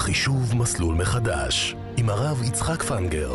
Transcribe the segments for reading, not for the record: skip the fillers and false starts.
חישוב מסלול מחדש עם הרב יצחק פנגר.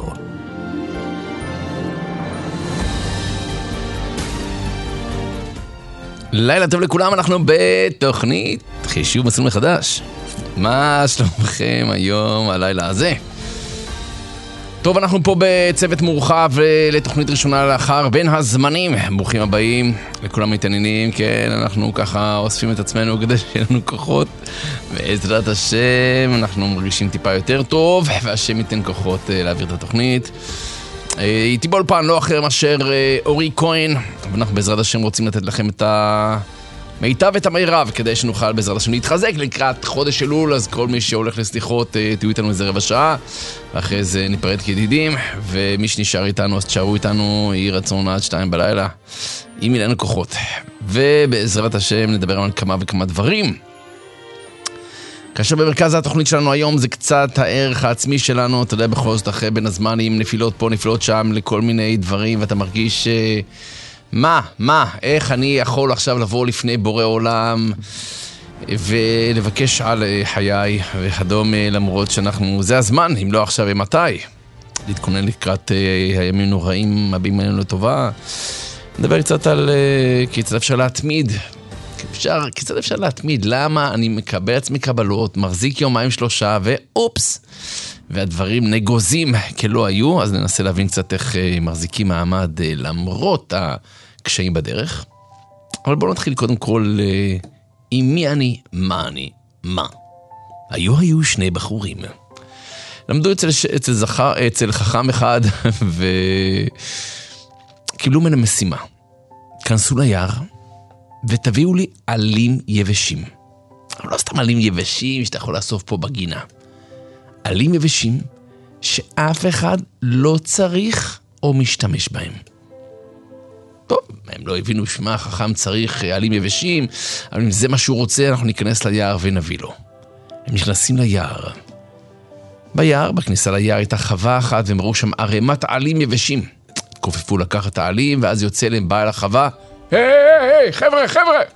לילה טוב לכולם, אנחנו בתוכנית חישוב מסלול מחדש. מה שלומכם היום הלילה הזה? טוב, אנחנו פה בצוות מורחב לתוכנית ראשונה לאחר בין הזמנים. ברוכים הבאים לכולם מתעניינים. כן, אנחנו ככה אוספים את עצמנו כדי שיהיה לנו כוחות, בעזרת השם אנחנו מרגישים טיפה יותר טוב, והשם ייתן כוחות להעביר את התוכנית. איתי באולפן לא אחר מאשר אורי כהן, ואנחנו בעזרת השם רוצים לתת לכם את המיטב ואת המרב כדי שנוכל בעזרת השם להתחזק לקראת חודש אלול. אז כל מי שהולך לסליחות תהיו איתנו איזה רבע שעה, ואחרי זה ניפרד כידידים, ומי שנשאר איתנו אז תשארו איתנו, יהי רצון עד 2 בלילה אם יהיה לנו כוחות, ובעזרת השם נדבר על כמה וכמה דברים. כאשר במרכז התוכנית שלנו היום זה קצת הערך העצמי שלנו. אתה יודע, בכל זאת אחרי בין הזמנים, נפילות פה נפילות שם לכל מיני דברים, ואתה מרגיש איך אני יכול עכשיו לבוא לפני בורא עולם ולבקש על חיי וכדומה, למרות שאנחנו, זה הזמן, אם לא עכשיו ומתי, להתכונן לקראת הימים נוראים הבאים עלינו לטובה. נדבר קצת על כיצד אפשר להתמיד, כיצד אפשר להתמיד, למה אני מקבל עצמי קבלות, מחזיק יומיים 3 ואופס, והדברים נגוזים כלא היו. אז ננסה להבין קצת איך מחזיקים מעמד למרות הקשיים בדרך. אבל בואו נתחיל קודם כל עם מי אני, מה אני, מה. היו 2 בחורים. למדו אצל חכם אחד וקיבלו מן המשימה. כנסו ליער ותביאו לי עלים יבשים. אבל לא סתם עלים יבשים שאתה יכול לאסוף פה בגינה. עלים יבשים שאף אחד לא צריך או משתמש בהם. טוב, הם לא הבינו שמה החכם צריך עלים יבשים, אבל אם זה מה שהוא רוצה, אנחנו ניכנס ליער ונביא לו. הם נכנסים ליער. ביער, בכניסה ליער, הייתה חווה אחת, והם ראו שם ערימת עלים יבשים. כופפו לקחת את העלים, ואז יוצא להם בעל החווה, היי, חבר'ה.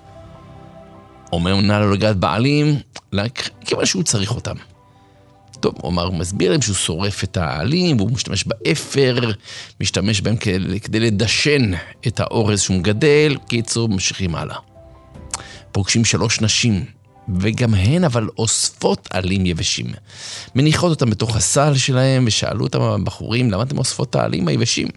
אומר נא לא לגעת בעלים, כיוון שהוא צריך אותם. טוב, הוא מסביר להם שהוא שורף את העלים, והוא משתמש באפר, משתמש בהם כדי לדשן את האורז שהוא מגדל. קיצור, ממשיכים הלאה. פוגשים 3 נשים, וגם הן אבל אוספות עלים יבשים. מניחות אותם בתוך הסל שלהם, ושאלו אותם הבחורים, למה אתם אוספות את העלים היבשים?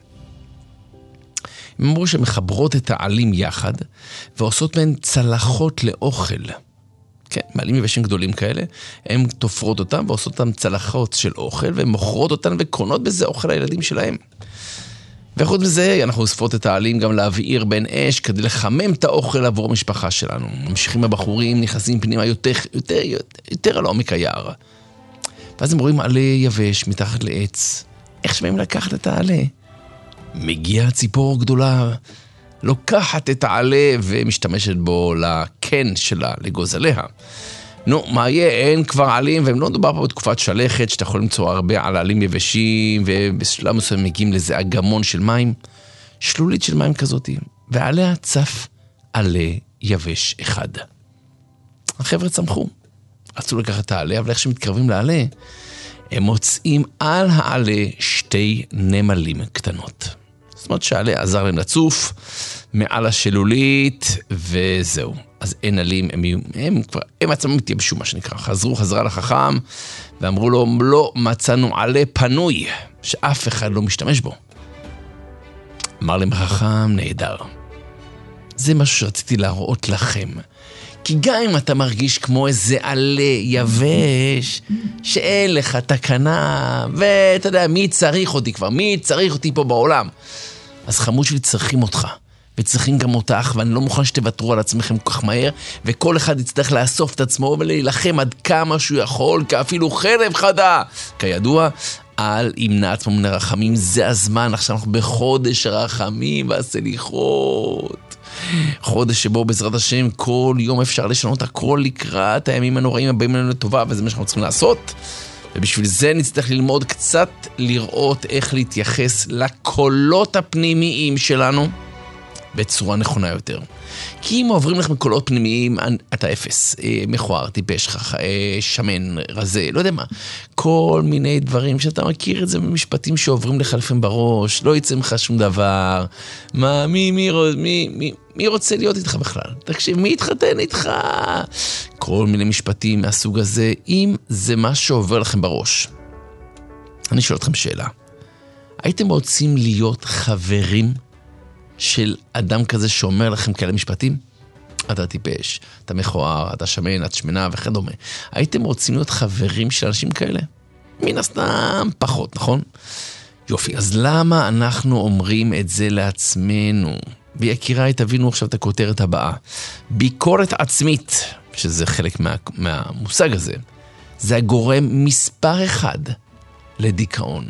הם אמרו שהן מחברות את העלים יחד, ועושות מהן צלחות לאוכל. כן, מעלים יבשים גדולים כאלה, הן תופרות אותם ועושות אותם צלחות של אוכל, והן מוכרות אותן וקונות בזה אוכל לילדים שלהם. וחוץ מזה, אנחנו אוספות את העלים גם להבעיר בין אש, כדי לחמם את האוכל עבור המשפחה שלנו. ממשיכים הבחורים, נכנסים פנימה יותר על עומק היער. ואז הם רואים עלה יבש מתחת לעץ. איך שבאים לקחת את העלה? מגיעה ציפור גדולה, לוקחת את העלה ומשתמשת בו לקן שלה, לגוז עליה. נו, מה יהיה? אין כבר עלים, והם לא מדובר פה בתקופת שלכת, שאתה יכול למצוא הרבה על עלים יבשים, ובשלב מסוים מגיעים לזה אגמון של מים, שלולית של מים כזאת, ועליה צף עלה יבש אחד. החבר'ה צמחו, רצו לקחת את העלה, אבל איך שמתקרבים לעלה, הם מוצאים על העלה 2 נמלים קטנות. זאת אומרת שהעלה עזר להם לצוף מעל השלולית, וזהו. אז אין עלים, הם עצמם התייבשו, מה שנקרא. חזרה לחכם, ואמרו לו, לא מצאנו עלה פנוי, שאף אחד לא משתמש בו. אמר להם החכם, נהדר. זה משהו שרציתי להראות לכם. כי גם אם אתה מרגיש כמו איזה עלה יבש, שאין לך תקנה, ואתה יודע, מי צריך אותי כבר? מי צריך אותי פה בעולם? אז חמוד שלי צריכים אותך, וצריכים גם אותך, ואני לא מוכן שתוותרו על עצמכם כל כך מהר, וכל אחד יצטרך לאסוף את עצמו ולהילחם עד כמה שהוא יכול, כאפילו חרב חדה. כידוע, אל ימנע עצמו מן הרחמים, זה הזמן, עכשיו אנחנו בחודש הרחמים והסליחות. חודש שבו בעזרת השם כל יום אפשר לשנות הכל לקראת הימים הנוראים הבאים לנו לטובה, וזה מה שאנחנו צריכים לעשות. ובשביל זה נצטרך ללמוד קצת לראות איך להתייחס לקולות הפנימיים שלנו, בצורה נכונה יותר. כי אם עוברים לכם קולות פנימיים, אתה אפס, מכוער, טיפש, שמן, רזה, לא יודע מה. כל מיני דברים שאתה מכיר את זה במשפטים שעוברים לך לפעמים בראש, לא יצא ממך שום דבר. מה, מי רוצה להיות איתך בכלל? תקשיב, מי יתחתן איתך? כל מיני משפטים מהסוג הזה, אם זה מה שעובר לכם בראש. אני שואל אתכם שאלה. הייתם רוצים להיות חברים של אדם כזה שאומר לכם כאלה משפטים? אתה טיפש, אתה מכוער, אתה שמן, את שמנה וכדומה. הייתם רוצים להיות חברים של אנשים כאלה? מן הסתם פחות, נכון? יופי, אז למה אנחנו אומרים את זה לעצמנו? ויקיריי, תבינו עכשיו את הכותרת הבאה. ביקורת עצמית, שזה חלק מהמושג הזה, זה הגורם מספר אחד לדיכאון.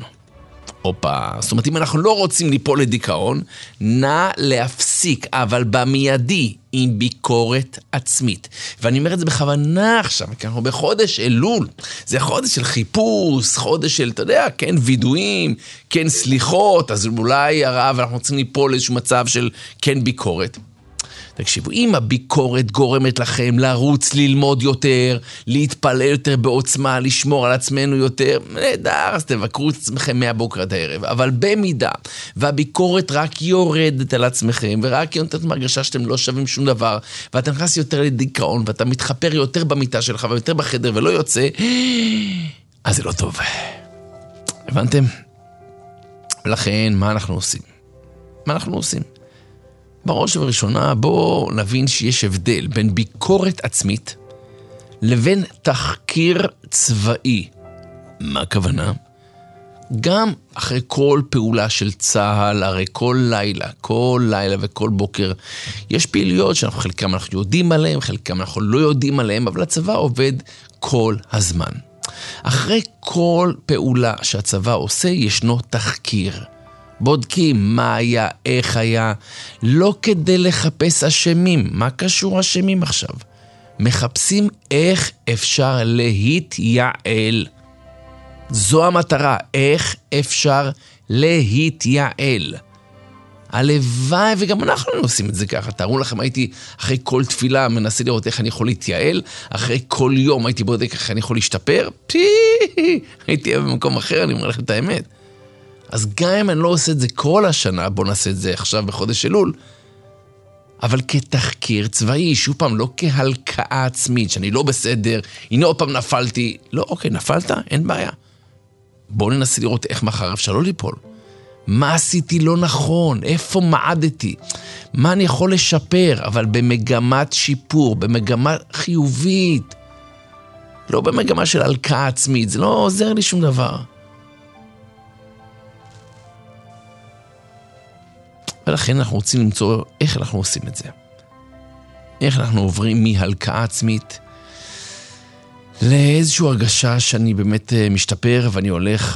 זאת אומרת, אם אנחנו לא רוצים ליפול לדיכאון, נא להפסיק, אבל במיידי, עם ביקורת עצמית. ואני אומר את זה בכוונה עכשיו, כי אנחנו בחודש אלול. זה חודש של חיפוש, חודש של, אתה יודע, כן וידועים, כן סליחות, אז אולי הרב, אנחנו רוצים ליפול לאיזשהו מצב של כן ביקורת. תקשיבו, אם הביקורת גורמת לכם לרוץ, ללמוד יותר, להתפלל יותר בעוצמה, לשמור על עצמנו יותר, נהדר, אז תבקרו את עצמכם מהבוקר עד הערב. אבל במידה, והביקורת רק יורדת על עצמכם, ורק נותנת מרגשה שאתם לא שווים שום דבר, ואתה נכנס יותר לדיכאון, ואתה מתחפר יותר במיטה שלך, ויותר בחדר, ולא יוצא, אז זה לא טוב. הבנתם? ולכן, מה אנחנו עושים? מה אנחנו עושים? בראש ובראשונה, בואו נבין שיש הבדל בין ביקורת עצמית לבין תחקיר צבאי. מה הכוונה? גם אחרי כל פעולה של צהל, הרי כל לילה וכל בוקר, יש פעילויות חלקם אנחנו יודעים עליהם, חלקם אנחנו לא יודעים עליהם, אבל הצבא עובד כל הזמן. אחרי כל פעולה שהצבא עושה, ישנו תחקיר. בודקים מה היה, איך היה, לא כדי לחפש אשמים. מה קשור אשמים עכשיו? מחפשים איך אפשר להתייעל. זו המטרה, איך אפשר להתייעל. הלוואי, וגם אנחנו עושים את זה ככה. תארו לכם, הייתי אחרי כל תפילה מנסה לראות איך אני יכול להתייעל, אחרי כל יום הייתי בודק איך אני יכול להשתפר, הייתי במקום אחר, אני אומר לכם את האמת. אז גם אם אני לא עושה את זה כל השנה, בוא נעשה את זה עכשיו בחודש אלול, אבל כתחקיר צבאי, שוב פעם, לא כהלקאה עצמית, שאני לא בסדר, הנה עוד פעם נפלתי, לא, אוקיי, נפלת, אין בעיה. בוא ננסה לראות איך מחר אפשר לא ליפול. מה עשיתי לא נכון? איפה מעדתי? מה אני יכול לשפר? אבל במגמת שיפור, במגמה חיובית. לא במגמה של הלקאה עצמית, זה לא עוזר לי שום דבר. ולכן אנחנו רוצים למצוא איך אנחנו עושים את זה. איך אנחנו עוברים מהלקאה עצמית לאיזושהי הרגשה שאני באמת משתפר ואני הולך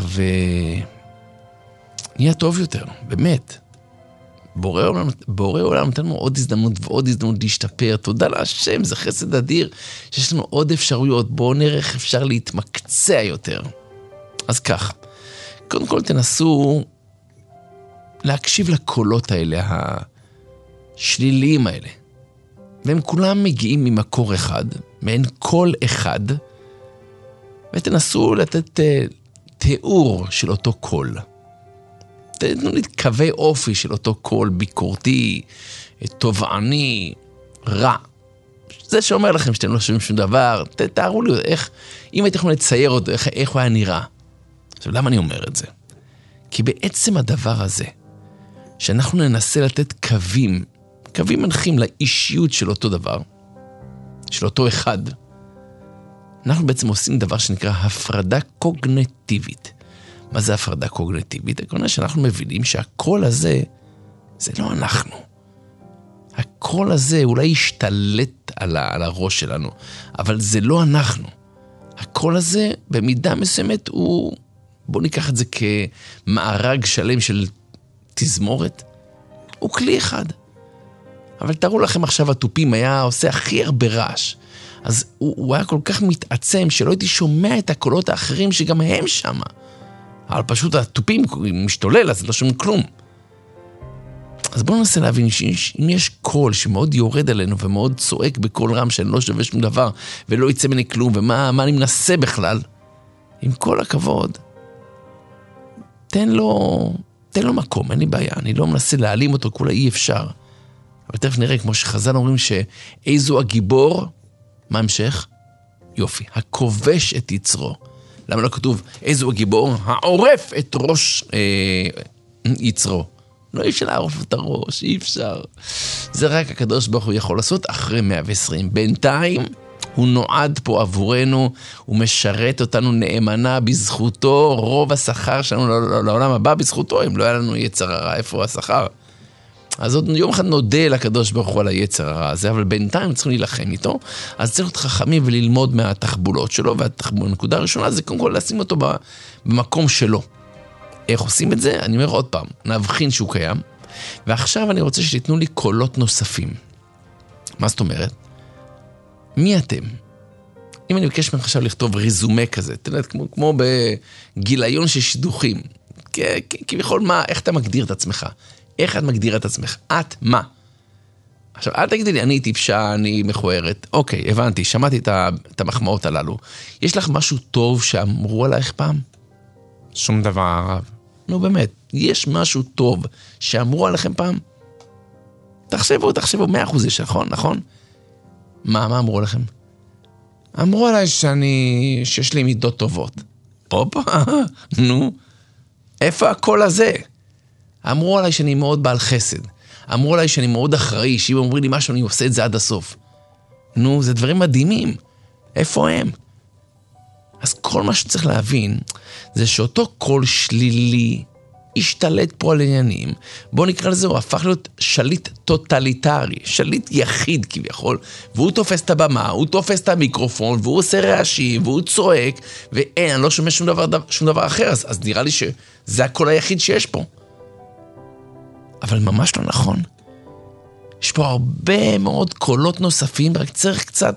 ונהיה טוב יותר, באמת. בורא עולם נתן לנו עוד הזדמנות ועוד הזדמנות להשתפר. תודה להשם, זה חסד אדיר שיש לנו עוד אפשרויות. בואו נראה איך אפשר להתמקצע יותר. אז ככה, קודם כל תנסו להקשיב לקולות האלה, השליליים האלה. והם כולם מגיעים ממקור אחד, מעין קול אחד, ותנסו לתת תיאור של אותו קול. תנו לי קווי אופי של אותו קול ביקורתי, תובעני, רע. זה שאומר לכם שאתם לא שומעים שום דבר, תארו לי איך, אם הייתם יכולים לצייר אותו, איך הוא היה נראה. עכשיו, למה אני אומר את זה? כי בעצם הדבר הזה, שאנחנו ננסה לתת קווים מנחים לאישיות של אותו דבר, של אותו אחד, אנחנו בעצם עושים דבר שנקרא הפרדה קוגניטיבית. מה זה הפרדה קוגניטיבית? הכוונה שאנחנו מבינים שהקול הזה, זה לא אנחנו. הקול הזה אולי ישתלט על הראש שלנו, אבל זה לא אנחנו. הקול הזה במידה מסוימת הוא, בואו ניקח את זה כמארג שלם של תזמורת, הוא כלי אחד. אבל תראו לכם עכשיו, הטופים היה עושה הכי הרבה רעש. אז הוא היה כל כך מתעצם שלא הייתי שומע את הקולות האחרים שגם הם שמה. אבל פשוט הטופים משתולל, אז לא שומעים כלום. אז בואו ננסה להבין שאם יש קול שמאוד יורד עלינו ומאוד צועק בקול רם שאני לא שווה שום דבר ולא יצא מני כלום ומה אני מנסה בכלל, עם כל הכבוד, תן לו מקום, אין לי בעיה, אני לא מנסה להעלים אותו, כולה אי אפשר. אבל תכף נראה, כמו שחז"ל אומרים שאיזו הגיבור, מה המשך? יופי, הכובש את יצרו. למה לא כתוב איזו הגיבור? העורף את ראש יצרו. לא אי אפשר לערוף את הראש, אי אפשר. זה רק הקדוש ברוך הוא יכול לעשות אחרי 120. בינתיים הוא נועד פה עבורנו, הוא משרת אותנו נאמנה בזכותו, רוב השכר שלנו לעולם הבא בזכותו, אם לא היה לנו יצר הרע, איפה השכר? אז עוד יום אחד נודה לקדוש ברוך הוא על היצר הרע הזה, אבל בינתיים צריכים להילחם איתו, אז צריך להיות חכמים וללמוד מהתחבולות שלו, והנקודה הראשונה זה קודם כל לשים אותו במקום שלו. איך עושים את זה? אני אומר עוד פעם, נבחין שהוא קיים, ועכשיו אני רוצה שתיתנו לי קולות נוספים. מה זאת אומרת? מי אתם? אם אני מבקש ממך עכשיו לכתוב ריזומה כזה, כמו בגיליון של שידוכים, כביכול מה, איך אתה מגדיר את עצמך? איך את מגדירה את עצמך? את מה? עכשיו, אל תגידי לי, אני טיפשה, אני מכוערת. אוקיי, הבנתי, שמעתי את המחמאות הללו. יש לך משהו טוב שאמרו עלייך פעם? שום דבר, הרב. נו באמת, יש משהו טוב שאמרו עליכם פעם? תחשבו, 100% יש, נכון? מה אמרו עליכם? אמרו עליי שיש לי מידות טובות. הופה, נו, איפה הקול הזה? אמרו עליי שאני מאוד בעל חסד. אמרו עליי שאני מאוד אחראי, שאם אומרים לי משהו אני עושה את זה עד הסוף. נו, זה דברים מדהימים. איפה הם? אז כל מה שצריך להבין, זה שאותו קול שלילי השתלט פה על עניינים. בוא נקרא לזה, הוא הפך להיות שליט טוטליטרי, שליט יחיד כביכול, והוא תופס את הבמה, הוא תופס את המיקרופון, והוא עושה רעשים, והוא צועק, ואין, אני לא שומע שום דבר אחר, אז נראה לי שזה הקול היחיד שיש פה. אבל ממש לא נכון. יש פה הרבה מאוד קולות נוספים, רק צריך קצת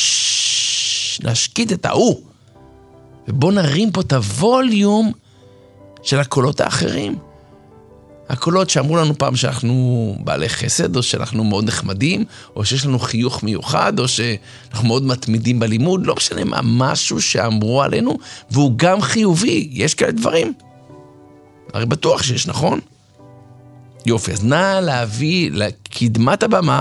להשקיט את ההוא. ובוא נרים פה את הווליום של הקולות האחרים. הקולות שאמרו לנו פעם שאנחנו בעלי חסד, או שאנחנו מאוד נחמדים, או שיש לנו חיוך מיוחד, או שאנחנו מאוד מתמידים בלימוד, לא משנה מה, משהו שאמרו עלינו, והוא גם חיובי. יש כאלה דברים. הרי בטוח שיש, נכון? יופי, אז נא להביא לקדמת הבמה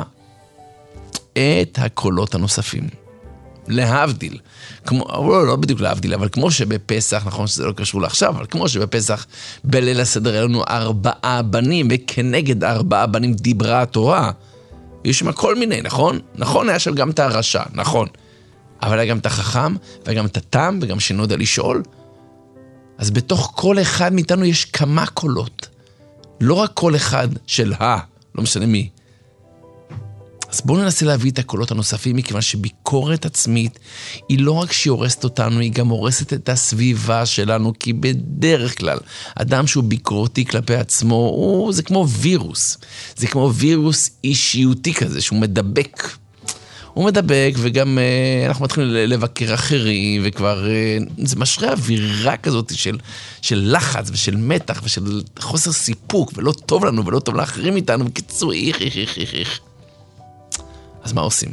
את הקולות הנוספים. להבדיל. לא בדיוק להבדיל, אבל כמו שבפסח, נכון שזה לא קשור לעכשיו, אבל כמו שבפסח בליל הסדר היה לנו 4 בנים, וכנגד 4 בנים דיברה התורה. יש שם כל מיני, נכון? נכון, היה שם גם את הרשע, נכון. אבל היה גם את החכם, וגם את התם, וגם שלא יודע לשאול. אז בתוך כל אחד מאיתנו יש כמה קולות. לא רק כל אחד של לא משנה מי. אז בואו ננסה להביא את הקולות הנוספים, מכיוון שביקורת עצמית היא לא רק שהיא הורסת אותנו, היא גם הורסת את הסביבה שלנו, כי בדרך כלל, אדם שהוא ביקורתי כלפי עצמו, זה כמו וירוס. זה כמו וירוס אישיותי כזה, שהוא מדבק. הוא מדבק, וגם אנחנו מתחילים לבקר אחרים, וכבר זה משרה אווירה כזאת של לחץ ושל מתח ושל חוסר סיפוק, ולא טוב לנו ולא טוב לאחרים איתנו, בקיצור, איך. אז מה עושים?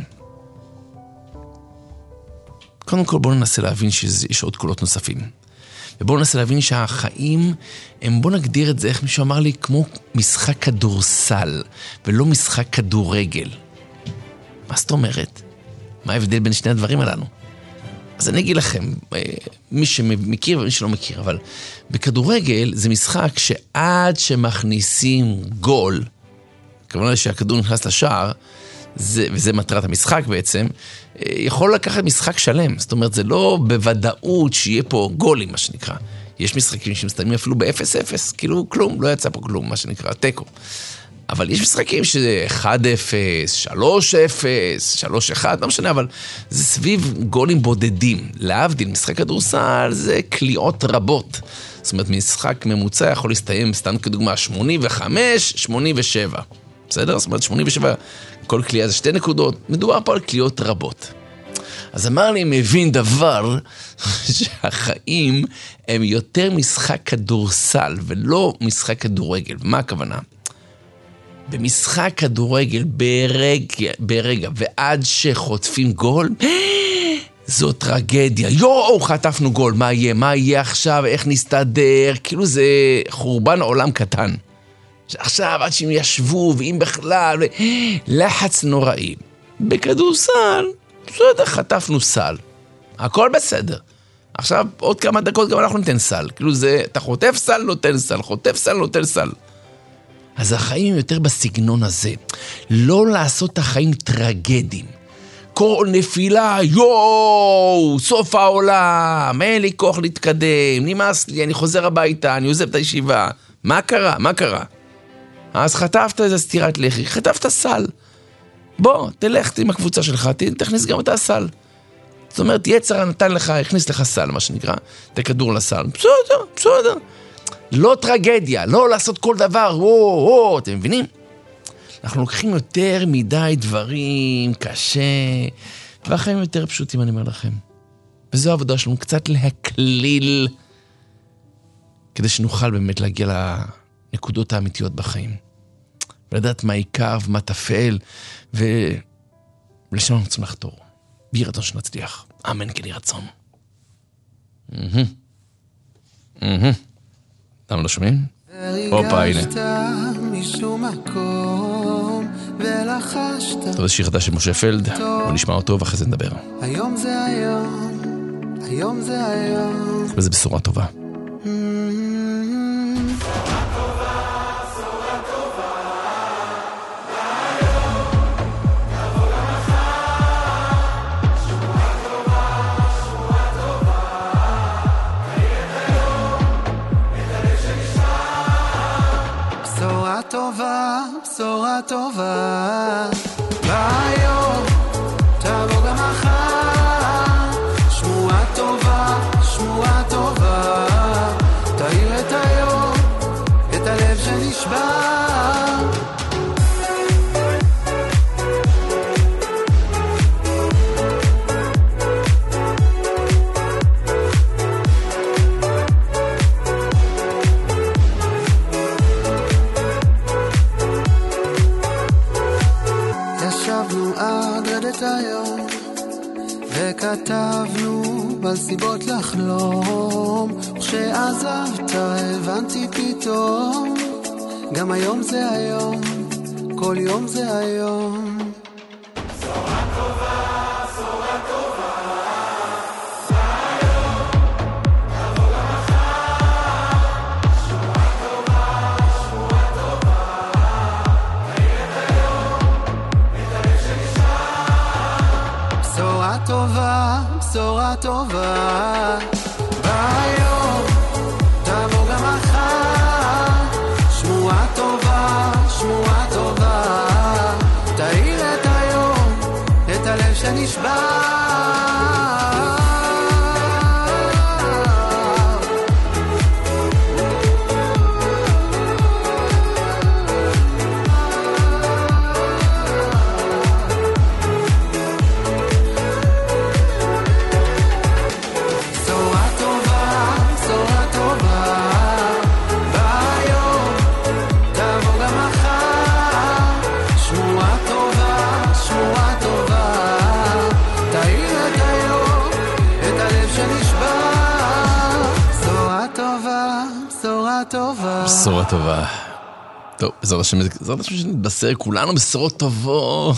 קודם כל בואו ננסה להבין שיש עוד קולות נוספים. ובואו ננסה להבין שהחיים הם, בואו נגדיר את זה, איך מישהו אמר לי, כמו משחק כדורסל, ולא משחק כדורגל. מה זאת אומרת? מה ההבדל בין שני הדברים הללו? אז אני אגיד לכם, מי שמכיר ומי שלא מכיר, אבל בכדורגל זה משחק שעד שמכניסים גול, כמובן שהכדור נכנס לשער, וזה מטרת המשחק בעצם, יכול לקחת משחק שלם. זאת אומרת, זה לא בוודאות שיהיה פה גולים, מה שנקרא. יש משחקים שמסתיימים אפילו ב-0-0, כאילו כלום, לא יצא פה כלום, מה שנקרא, טקו. אבל יש משחקים שזה 1-0, 3-0, 3-1, לא משנה, אבל זה סביב גולים בודדים. להבדיל, משחק כדורסל זה קליעות רבות. זאת אומרת, משחק ממוצע יכול להסתיים, סתם כדוגמה, 85, 87. בסדר? זאת אומרת, 87, כל קליעה זה 2 נקודות. מדובר פה על קליעות רבות. אז אמר לי, מבין דבר, שהחיים הם יותר משחק כדורסל, ולא משחק כדורגל. מה הכוונה? במשחק כדורגל ברגע, ועד שחוטפים גול, זו טרגדיה. יואו, חטפנו גול, מה יהיה? מה יהיה עכשיו? איך נסתדר? כאילו זה חורבן עולם קטן. עכשיו, עד שהם ישבו, ואם בכלל, לחץ נוראי. בכדורסל, בסדר, חטפנו סל. הכל בסדר. עכשיו, עוד כמה דקות גם אנחנו ניתן סל. כאילו זה, אתה חוטף סל, נותן סל, חוטף סל, נותן סל. אז החיים יותר בסגנון הזה. לא לעשות את החיים טרגדיים. כל נפילה, יואו, סוף העולם, אין לי כוח להתקדם, נמאס לי, אני חוזר הביתה, אני עוזב את הישיבה. מה קרה? מה קרה? אז חטפת איזה סתירת לחי, חטפת סל. בוא, תלך עם הקבוצה שלך, תכניס גם את הסל. זאת אומרת, יצר נתן לך, הכניס לך סל, מה שנקרא, את הכדור לסל. בסדר. לא טרגדיה, לא לעשות כל דבר, אתם מבינים? אנחנו לוקחים יותר מדי דברים, קשה, והחיים יותר פשוטים, אני אומר לכם. וזו העבודה שלנו, קצת להקליל, כדי שנוכל באמת להגיע לנקודות האמיתיות בחיים. ולדעת מה עיקר ומה תפעל, ולשם אנחנו רוצים לחתור. בי רצון שנצליח. אמן כן יהי רצון. אתם לא שומעים? הופה, הנה. תודה שיר חדש של משה פלד, בוא נשמע אותו ואחרי זה נדבר. היום זה היום. וזה בשורה טובה. בשורה טובה, ביום תבוא גם מחר, שמועה טובה, תאיר את היום, את הלב שנשבר. היום וכתבנו בסיבות לחלום, וכשעזבת הבנתי פתאום, גם היום זה היום, כל יום זה היום. בשורה טובה, היום תבוא גם מחר, שמועה טובה, תאיר את היום, את הלב שנשאר. בשורה טובה, ביום תבוא גם מחר, שמועה טובה, תאיר את היום, את הלב שנשבר. בשורה טובה. טוב, בעזרת השם שנתבשר כולנו בשורות טובות.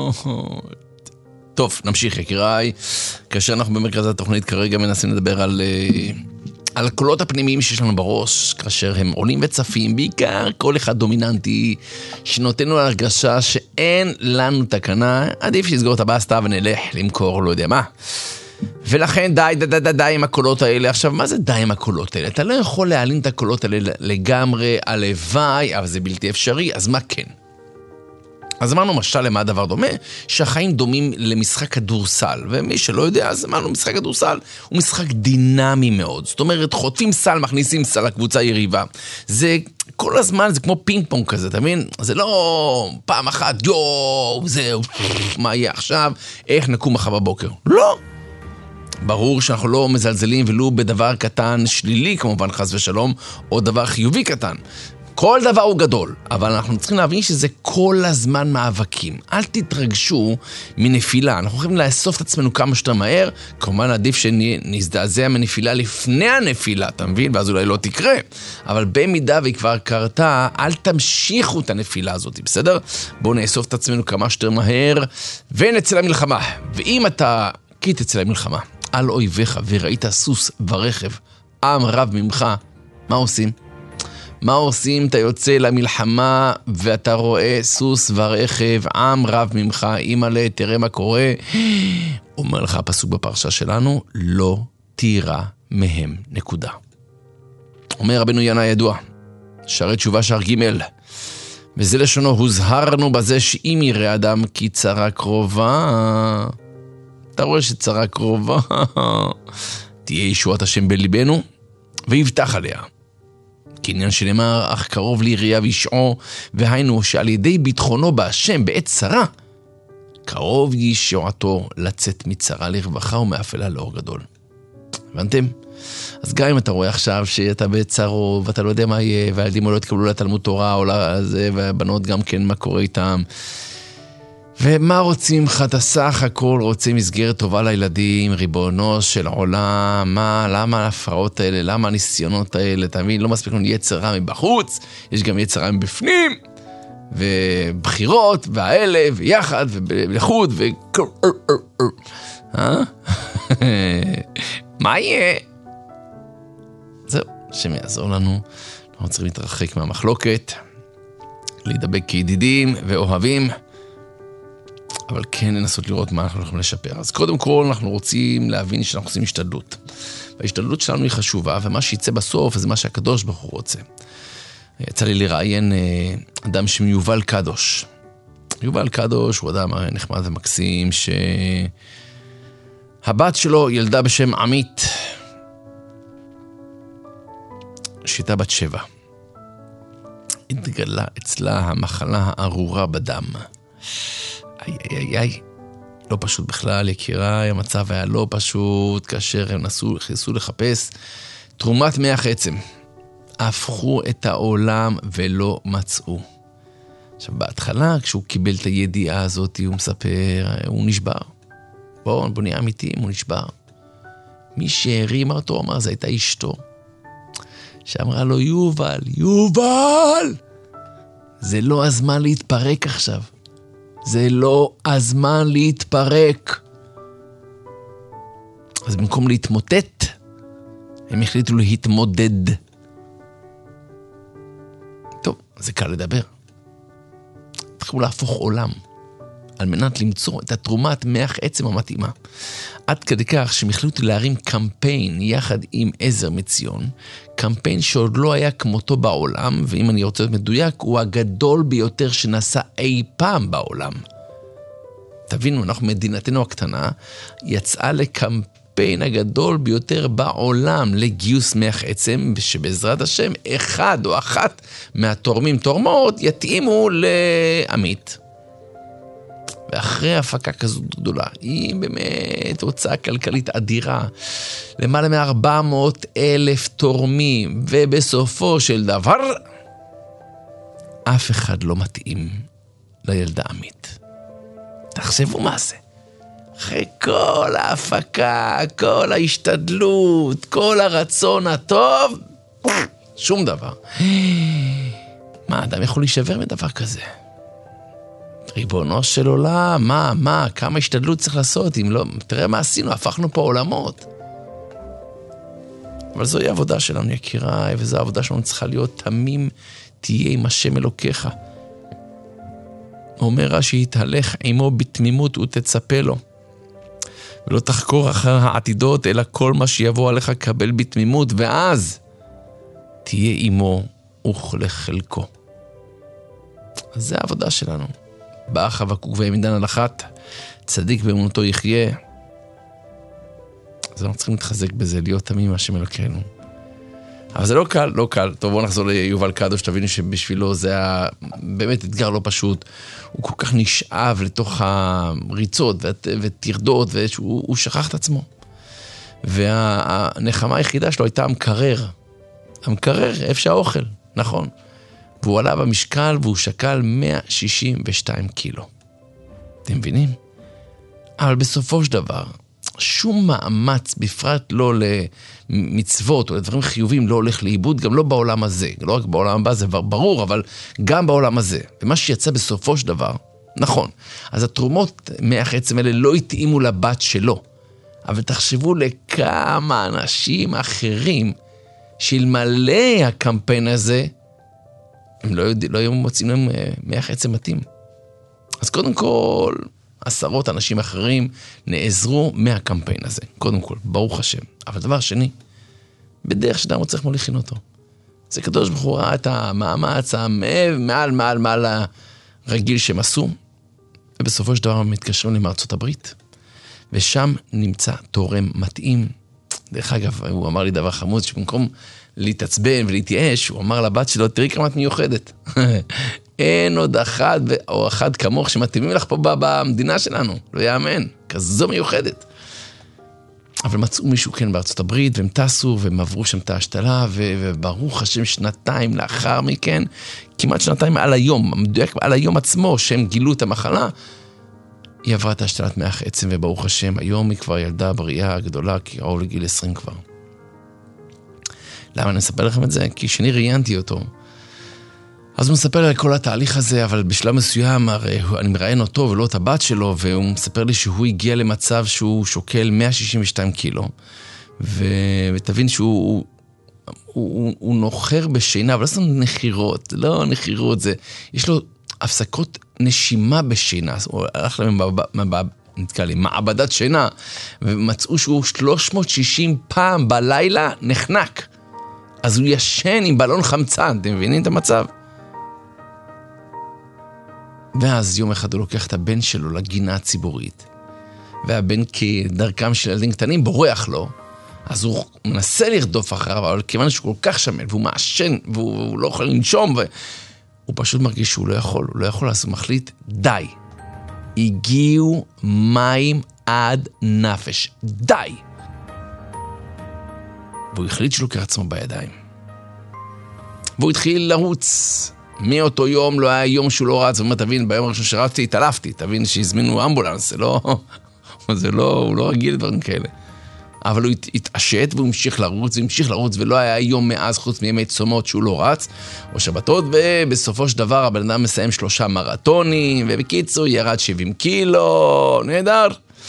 טוב, נמשיך יקיריי. כאשר אנחנו במרכז התוכנית כרגע מנסים לדבר על הקולות הפנימיים שיש לנו בראש, כאשר הם עולים וצפים, בעיקר כל אחד דומיננטי, שנותן לנו הרגשה שאין לנו תקנה, עדיף שנסגור את הבאסטה ונלך למכור, לא יודע מה. ולכן די עם הקולות האלה. עכשיו, מה זה די עם הקולות האלה? אתה לא יכול להעלים את הקולות האלה לגמרי, הלוואי, אבל זה בלתי אפשרי, אז מה כן? אז אמרנו משל למה הדבר דומה, שהחיים דומים למשחק כדורסל, ומי שלא יודע, אז אמרנו משחק כדורסל הוא משחק דינמי מאוד, זאת אומרת, חוטפים סל, מכניסים סל לקבוצה יריבה, זה כל הזמן, זה כמו פינג פונג כזה, אתה מבין? זה לא פעם אחת, זהו, מה יהיה עכשיו, איך נקום מחר בבוקר? לא! ברור שאנחנו לא מזלזלים ולו בדבר קטן שלילי, כמובן חס ושלום, או דבר חיובי קטן. כל דבר הוא גדול, אבל אנחנו צריכים להבין שזה כל הזמן מאבקים. אל תתרגשו מנפילה, אנחנו יכולים לאסוף את עצמנו כמה שיותר מהר, כמובן עדיף שנזדעזע מנפילה לפני הנפילה, אתה מבין? ואז אולי לא תקרה. אבל במידה והיא כבר קרתה, אל תמשיכו את הנפילה הזאת, בסדר? בואו נאסוף את עצמנו כמה שיותר מהר, ונצא למלחמה. ואם אתה תצא למלחמה על אויביך וראית סוס ורכב, עם רב ממך, מה עושים? מה עושים? אתה יוצא למלחמה ואתה רואה סוס ורכב, עם רב ממך, אימא'לה, תראה מה קורה. אומר לך הפסוק בפרשה שלנו, לא תירא מהם, נקודה. אומר רבנו ינאי ידוע, שערי תשובה שער ג', וזה לשונו, הוזהרנו בזה שאם יראה אדם כי צרה קרובה, אתה רואה שצרה קרובה, תהיה ישועת השם בליבנו, ויבטח עליה. כעניין שנאמר, אך קרוב לירייה וישעו, והיינו שעל ידי ביטחונו בהשם בעת צרה, קרוב ישועתו לצאת מצרה לרווחה ומאפלה לאור גדול. הבנתם? אז גם אם אתה רואה עכשיו שאתה בצרו, ואתה לא יודע מה יהיה, והילדים לא יתקבלו לתלמוד תורה, או לזה, והבנות גם כן מה קורה איתם, ומה רוצים ממך? אתה סך הכל רוצה מסגרת טובה לילדים, ריבונו של עולם, למה ההפרעות האלה, למה הניסיונות האלה, אתה מבין? לא מספיק לנו יצר רע מבחוץ, יש גם יצר רע מבפנים, ובחירות, והאלה, ויחד, ולחוד, מה יהיה? זהו, השם יעזור לנו, אנחנו צריכים להתרחק מהמחלוקת, להידבק כידידים ואוהבים, אבל כן לנסות לראות מה אנחנו יכולים לשפר. אז קודם כל אנחנו רוצים להבין שאנחנו עושים השתדלות. וההשתדלות שלנו היא חשובה, ומה שיצא בסוף זה מה שהקדוש ברוך הוא רוצה. יצא לי לראיין אדם שם יובל קדוש. יובל קדוש הוא אדם נחמד ומקסים, שהבת שלו ילדה בשם עמית, שהייתה בת 7. התגלה אצלה המחלה הארורה בדם. איי, לא פשוט בכלל, יקיריי, המצב היה לא פשוט, כאשר הם חיסו לחפש תרומת מח עצם. הפכו את העולם ולא מצאו. עכשיו, בהתחלה, כשהוא קיבל את הידיעה הזאת, הוא מספר, הוא נשבר. בוא נהיה אמיתיים, הוא נשבר. מי שהרים אותו, אמר, זו הייתה אשתו. שאמרה לו, יובל, זה לא הזמן להתפרק עכשיו. זה לא הזמן להתפרק. אז במקום להתמוטט, הם החליטו להתמודד. טוב, זה קל לדבר. תחילו להפוך עולם, על מנת למצוא את התרומת מח עצם המתאימה. עד כדי כך שהם החליטו להרים קמפיין יחד עם עזר מציון, קמפיין שעוד לא היה כמותו בעולם, ואם אני רוצה להיות מדויק, הוא הגדול ביותר שנעשה אי פעם בעולם. תבינו, אנחנו מדינתנו הקטנה, יצאה לקמפיין הגדול ביותר בעולם לגיוס מח עצם, שבעזרת השם אחד או אחת מהתורמים תורמות יתאימו לעמית. ואחרי הפקה כזאת גדולה, היא באמת הוצאה כלכלית אדירה, למעלה מ400,000 תורמים, ובסופו של דבר, אף אחד לא מתאים לילדה עמית. תחשבו מה זה. אחרי כל ההפקה, כל ההשתדלות, כל הרצון הטוב, שום דבר. מה, אדם יכול להישבר מדבר כזה? ריבונו של עולם, מה, כמה השתדלות צריך לעשות, אם לא, תראה מה עשינו, הפכנו פה עולמות. אבל זוהי העבודה שלנו, יקיריי, וזו העבודה שלנו צריכה להיות תמים תהיה עם השם אלוקיך. אומר רש"י, תהלך עמו בתמימות ותצפה לו. ולא תחקור אחר העתידות, אלא כל מה שיבוא עליך קבל בתמימות, ואז תהיה עמו וכלחלקו. אז זה העבודה שלנו. בא חבקוק ויעמידן על אחת, צדיק באמונתו יחיה. אז אנחנו צריכים להתחזק בזה, להיות תמים השם אלוקינו. אבל זה לא קל, לא קל. טוב, בואו נחזור ליובל קדוש, תבינו שבשבילו זה היה באמת אתגר לא פשוט. הוא כל כך נשאב לתוך הריצות וטרדות, והוא שכח את עצמו. והנחמה היחידה שלו הייתה המקרר. המקרר, איפה שהאוכל, נכון. והוא עלה במשקל והוא שקל 162 קילו. אתם מבינים? אבל בסופו של דבר, שום מאמץ, בפרט לא למצוות או לדברים חיובים, לא הולך לאיבוד, גם לא בעולם הזה. לא רק בעולם הבא, זה ברור, אבל גם בעולם הזה. ומה שיצא בסופו של דבר, נכון. אז התרומות מח עצם האלה לא התאימו לבת שלו. אבל תחשבו לכמה אנשים אחרים שאלמלא הקמפיין הזה, הם לא היו מוצאים להם מח עצם מתאים. אז קודם כל, עשרות אנשים אחרים נעזרו מהקמפיין הזה. קודם כל, ברוך השם. אבל דבר שני, בדרך שאדם הוא צריך מוליכין אותו. זה קדוש ברוך הוא ראה את המאמץ מעל הרגיל שהם עשו, ובסופו של דבר הם מתקשרים למארצות הברית, ושם נמצא תורם מתאים. דרך אגב, הוא אמר לי דבר חמוד, שבמקום להתעצבן ולהתייאש, הוא אמר לבת שלו, תראי כמה את מיוחדת. אין עוד אחד או אחד כמוך שמתאימים לך פה במדינה שלנו. לא יאמן, כזו מיוחדת. אבל מצאו מישהו כן בארצות הברית, והם טסו, והם עברו שם את ההשתלה, וברוך השם שנתיים לאחר מכן, כמעט שנתיים על היום, מדויק על היום עצמו, שהם גילו את המחלה, היא עברה את ההשתלת מח עצם, וברוך השם, היום היא כבר ילדה בריאה גדולה, כי קרוב לגיל 20 כבר. למה אני אספר לכם את זה? כי כשאני ראיינתי אותו, אז הוא מספר לי על כל התהליך הזה, אבל בשלב מסוים, אני מראיין אותו ולא את הבת שלו, והוא מספר לי שהוא הגיע למצב שהוא שוקל 162 קילו, ותבין שהוא נוחר בשינה, אבל לא סתם נחירות, לא נחירות, יש לו הפסקות נשימה בשינה, הוא הלך למעבדת שינה, ומצאו שהוא 360 פעם בלילה נחנק, אז הוא ישן עם בלון חמצן, אתם מבינים את המצב? ואז יום אחד הוא לוקח את הבן שלו לגינה הציבורית, והבן כדרכם של ילדים קטנים בורח לו, אז הוא מנסה לרדוף אחריו, אבל כיוון שהוא כל כך שמן, והוא מעשן, והוא לא יכול לנשום, הוא פשוט מרגיש שהוא לא יכול, אז הוא מחליט, די. הגיעו מים עד נפש, די. והוא החליט שלוקח עצמו בידיים. והוא התחיל לרוץ. מאותו יום לא היה יום שהוא לא רץ, ואומר, תבין, ביום הראשון שרצתי, התעלפתי, תבין שהזמינו אמבולנס, הוא לא רגיל לדברים כאלה. אבל הוא התעשת והוא המשיך לרוץ, ולא היה יום מאז חוץ מימי צומות שהוא לא רץ, או שבתות, ובסופו של דבר הבן אדם מסיים 3 מרתונים, ובקיצור ירד 70 קילו, נהדר.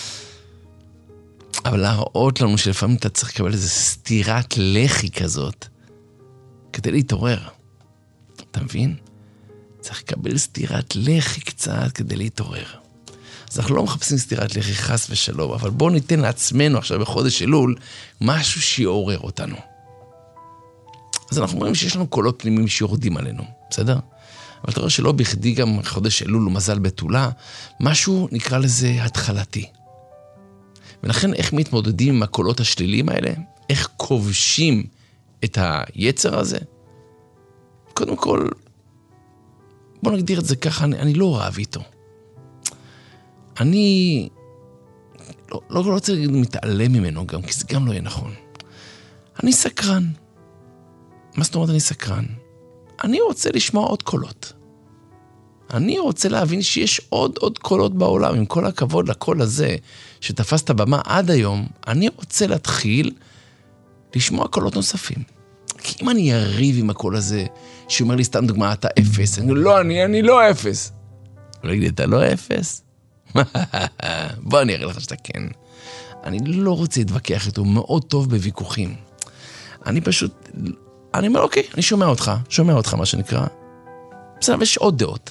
אבל להראות לנו שלפעמים אתה צריך לקבל איזו סתירת לחי כזאת, כדי להתעורר. אתה מבין? צריך לקבל סתירת לחי קצת כדי להתעורר. אז אנחנו לא מחפשים סתירת לחי חס ושלום, אבל בואו ניתן לעצמנו עכשיו בחודש אלול משהו שיעורר אותנו. אז אנחנו אומרים שיש לנו קולות פנימיים שיורדים עלינו, בסדר? אבל אתה רואה שלא בכדי גם חודש אלול ומזל בתולה, משהו נקרא לזה התחלתי. ולכן איך מתמודדים עם הקולות השליליים האלה? איך כובשים את היצר הזה? קודם כל, בוא נגדיר את זה ככה, אני לא רב איתו. אני לא רוצה להגיד מתעלם ממנו גם, כי זה גם לא יהיה נכון. אני סקרן. מה זאת אומרת אני סקרן? אני רוצה לשמוע עוד קולות. אני רוצה להבין שיש עוד קולות בעולם, עם כל הכבוד לקול הזה, שתפסת במה עד היום, אני רוצה להתחיל לשמוע קולות נוספים. כי אם אני אריב עם הקול הזה, שאומר לי סתם דוגמה, אתה אפס, אני לא אפס. הוא יגיד לי, אתה לא אפס? בוא אני אראה לך שאתה כן. אני לא רוצה להתווכח איתו, מאוד טוב בוויכוחים. אני אומר, אוקיי, אני שומע אותך מה שנקרא. בסדר, יש עוד דעות.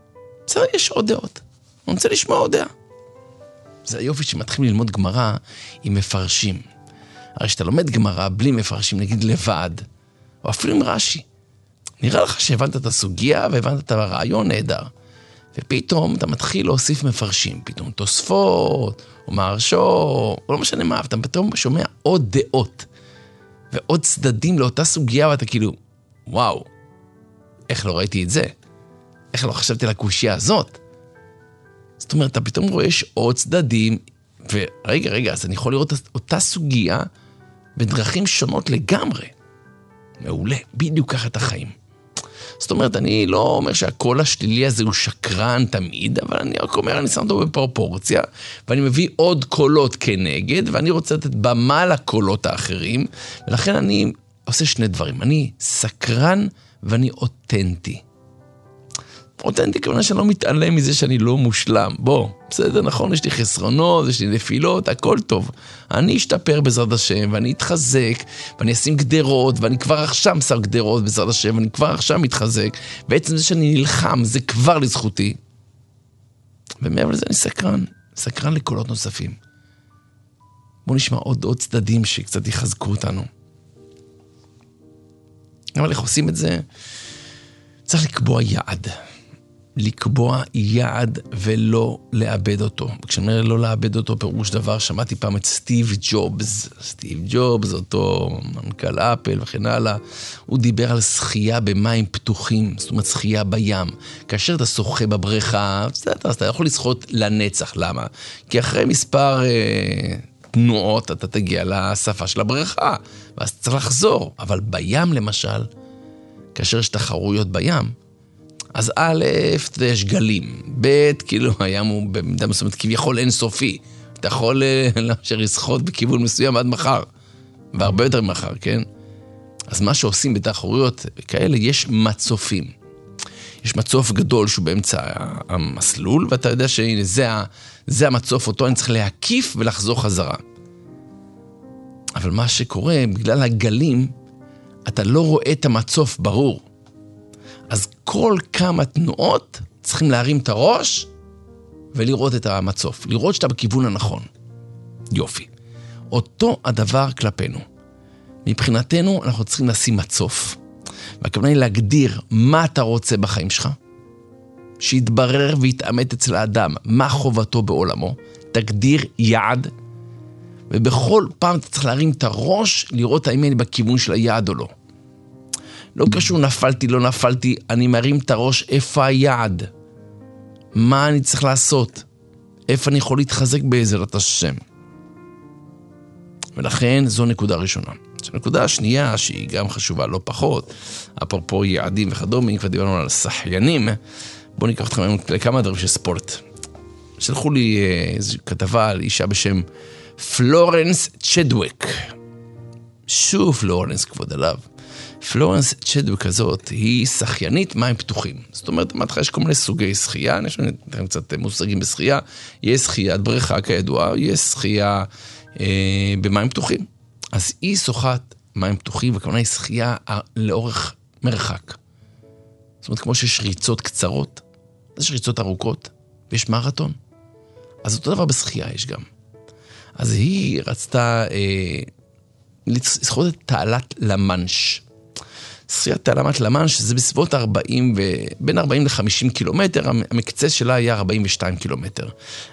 אני רוצה לשמוע עוד דעה. זה היופי שמתחילים ללמוד גמרא עם מפרשים. הרי שאתה לומד גמרא בלי מפרשים, נגיד לבד, או אפילו עם רש"י. נראה לך שהבנת את הסוגיה והבנת את הרעיון נהדר. ופתאום אתה מתחיל להוסיף מפרשים, פתאום תוספות, או מהרשו, או לא משנה מה, אתה פתאום שומע עוד דעות, ועוד צדדים לאותה סוגיה, ואתה כאילו, וואו, איך לא ראיתי את זה? איך לא חשבתי על הקושיה הזאת? זאת אומרת, אתה פתאום רואה יש עוד צדדים, ורגע, אז אני יכול לראות אותה סוגיה, בדרכים שונות לגמרי. מעולה, בדיוק ככה את החיים. זאת אומרת, אני לא אומר שהקול השלילי הזה הוא שקרן תמיד, אבל אני רק אומר, אני שם אותו בפרופורציה, ואני מביא עוד קולות כנגד, ואני רוצה לתת במה לקולות האחרים, ולכן אני עושה שני דברים. אני סקרן ואני אותנטי. אותנטי כמובן שאני לא מתעלם מזה שאני לא מושלם. בוא, בסדר, נכון, יש לי חסרונות, יש לי נפילות, הכל טוב. אני אשתפר בעזרת השם, ואני אתחזק, ואני אשים גדרות, ואני כבר עכשיו שם גדרות בעזרת השם, ואני כבר עכשיו מתחזק, בעצם זה שאני נלחם, זה כבר לזכותי. ומעבר לזה אני סקרן לקולות נוספים. בוא נשמע עוד צדדים שקצת יחזקו אותנו. אבל איך עושים את זה? צריך לקבוע יעד ולא לאבד אותו. כשאני אומר לא לאבד אותו, פירוש דבר, שמעתי פעם את סטיב ג'ובס, אותו מנכ"ל אפל וכן הלאה, הוא דיבר על שחייה במים פתוחים, זאת אומרת שחייה בים. כאשר אתה שוחה בבריכה, אתה יכול לשחות לנצח, למה? כי אחרי מספר תנועות אתה תגיע לשפה של הבריכה, ואז צריך לחזור. אבל בים למשל, כאשר יש תחרויות בים, אז א', יש גלים, ב', כאילו הים הוא במידה מסוימת כביכול אינסופי, אתה יכול להמשיך לשחות בכיוון מסוים עד מחר, והרבה יותר מחר, כן? אז מה שעושים בתחרויות כאלה, יש מצופים. יש מצוף גדול שהוא באמצע המסלול, ואתה יודע שהנה זה המצוף, אותו אני צריך להקיף ולחזור חזרה. אבל מה שקורה, בגלל הגלים, אתה לא רואה את המצוף ברור. אז כל כמה תנועות צריכים להרים את הראש ולראות את המצוף. לראות שאתה בכיוון הנכון. יופי. אותו הדבר כלפינו. מבחינתנו אנחנו צריכים לשים מצוף. והכוונה היא להגדיר מה אתה רוצה בחיים שלך. שיתברר ויתאמת אצל האדם מה חובתו בעולמו. תגדיר יעד. ובכל פעם אתה צריך להרים את הראש לראות האם אני בכיוון של היעד או לא. לא קשור נפלתי, לא נפלתי, אני מרים את הראש, איפה היעד? מה אני צריך לעשות? איפה אני יכול להתחזק בעזרת השם? ולכן זו נקודה ראשונה. זו נקודה השנייה, שהיא גם חשובה לא פחות, אפרופו יעדים וכדומה, כבר דיברנו על שחיינים, בואו ניקח אתכם לכמה דברים של ספורט. שלחו לי איזו כתבה על אישה בשם פלורנס צ'דוויק. שוב פלורנס, כבוד עליו. פלורנס צ'דוויק הזאת היא שחיינית מים פתוחים. זאת אומרת, מתחילה יש כל מיני סוגי שחייה, יש לכם קצת מושגים בשחייה, יש שחיית בריכה כידוע, יש שחייה במים פתוחים. אז היא שוחת מים פתוחים, וכמובן היא שחייה לאורך מרחק. זאת אומרת, כמו שיש ריצות קצרות, יש ריצות ארוכות, ויש מרתון. אז אותו דבר בשחייה יש גם. אז היא רצתה לשחות את תעלת למנש. שחיית תעלת למנש זה בסביבות בין 40 ל-50 קילומטר, המקצה שלה היה 42 קילומטר.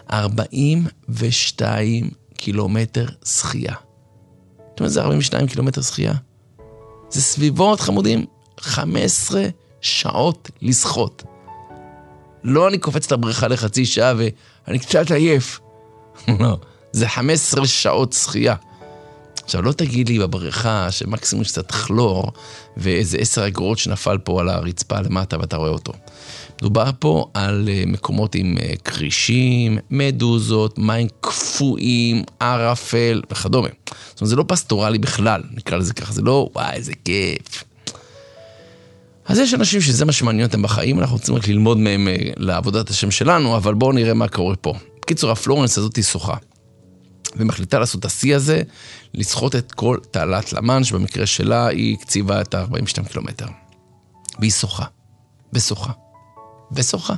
42 קילומטר שחייה. זאת אומרת, זה 42 קילומטר שחייה. זה סביבות, חמודים, 15 שעות לשחות. לא אני קופץ לבריכה לחצי שעה ואני קצת עייף. לא, זה 15 שעות שחייה. עכשיו, לא תגיד לי בבריכה שמקסימום קצת כלור ואיזה 10 אגרות שנפל פה על הרצפה למטה ואתה רואה אותו. מדובר פה על מקומות עם קרישים, מדוזות, מים קפואים, ערפל וכדומה. זאת אומרת, זה לא פסטורלי בכלל, נקרא לזה ככה, זה לא, וואי, איזה כיף. אז יש אנשים שזה מה שמעניין אותם בחיים, אנחנו רוצים רק ללמוד מהם לעבודת השם שלנו, אבל בואו נראה מה קורה פה. בקיצור, הפלורנס הזאת היא שוחה. ומחליטה לעשות את השיא הזה, לשחות את כל תעלת למנש, במקרה שלה היא קציבה את ה-42 קילומטר. והיא שוחה, ושוחה.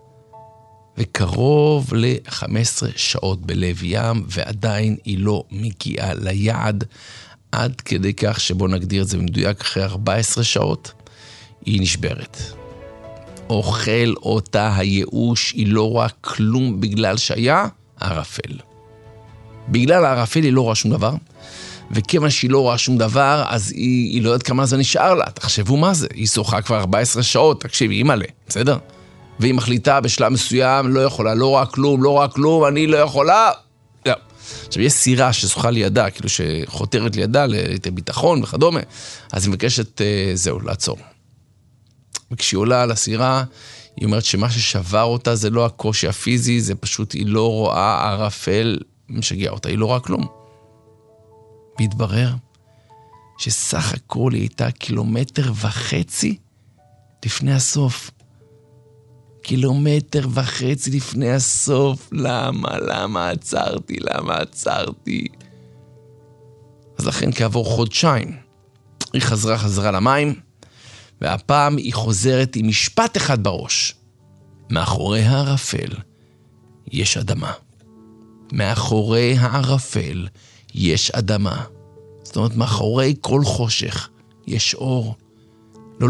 וקרוב ל-15 שעות בלב ים, ועדיין היא לא מגיעה ליעד, עד כדי כך שבוא נגדיר את זה במדויק, אחרי 14 שעות, היא נשברת. אוכל אותה הייאוש, היא לא רואה כלום בגלל שהיה ערפל. בגלל הערפל היא לא רואה שום דבר, וכיוון שהיא לא רואה שום דבר, אז היא לא יודעת כמה זה נשאר לה. תחשבו מה זה, היא שוחה כבר 14 שעות, תקשיבי, היא מלא, בסדר? והיא מחליטה בשלב מסוים, לא יכולה, לא רואה כלום, אני לא יכולה. לא. עכשיו, יש סירה ששוחה לידה, כאילו שחותרת לידה, ליתר ביטחון וכדומה, אז היא מבקשת, זהו, לעצור. וכשהיא עולה על הסירה, היא אומרת שמה ששבר אותה זה לא הקושי הפיזי, זה פשוט היא לא רואה ערפל משגע אותה, היא לא רואה כלום. והתברר שסך הכל היא הייתה 1.5 קילומטר לפני הסוף. 1.5 קילומטר לפני הסוף. למה עצרתי? אז לכן כעבור חודשיים, היא חזרה למים, והפעם היא חוזרת עם משפט אחד בראש. מאחורי הערפל יש אדמה. מאחורי הערפל יש אדמה. זאת אומרת, מאחורי כל חושך יש אור. לא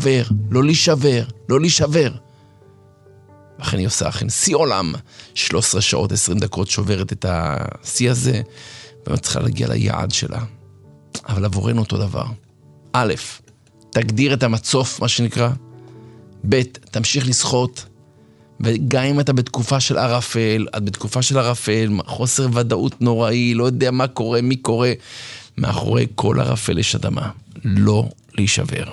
להישבר. וכן היא עושה שיא עולם, 13 שעות 20 דקות שוברת את השיא הזה, ומצליחה להגיע ליעד שלה. אבל עבורנו אותו דבר. א', תגדיר את המצוף, מה שנקרא. ב', תמשיך לשחות. וגם אם אתה בתקופה של ערפל, חוסר ודאות נוראי, לא יודע מה קורה, מי קורה, מאחורי כל ערפל יש אדמה. לא להישבר.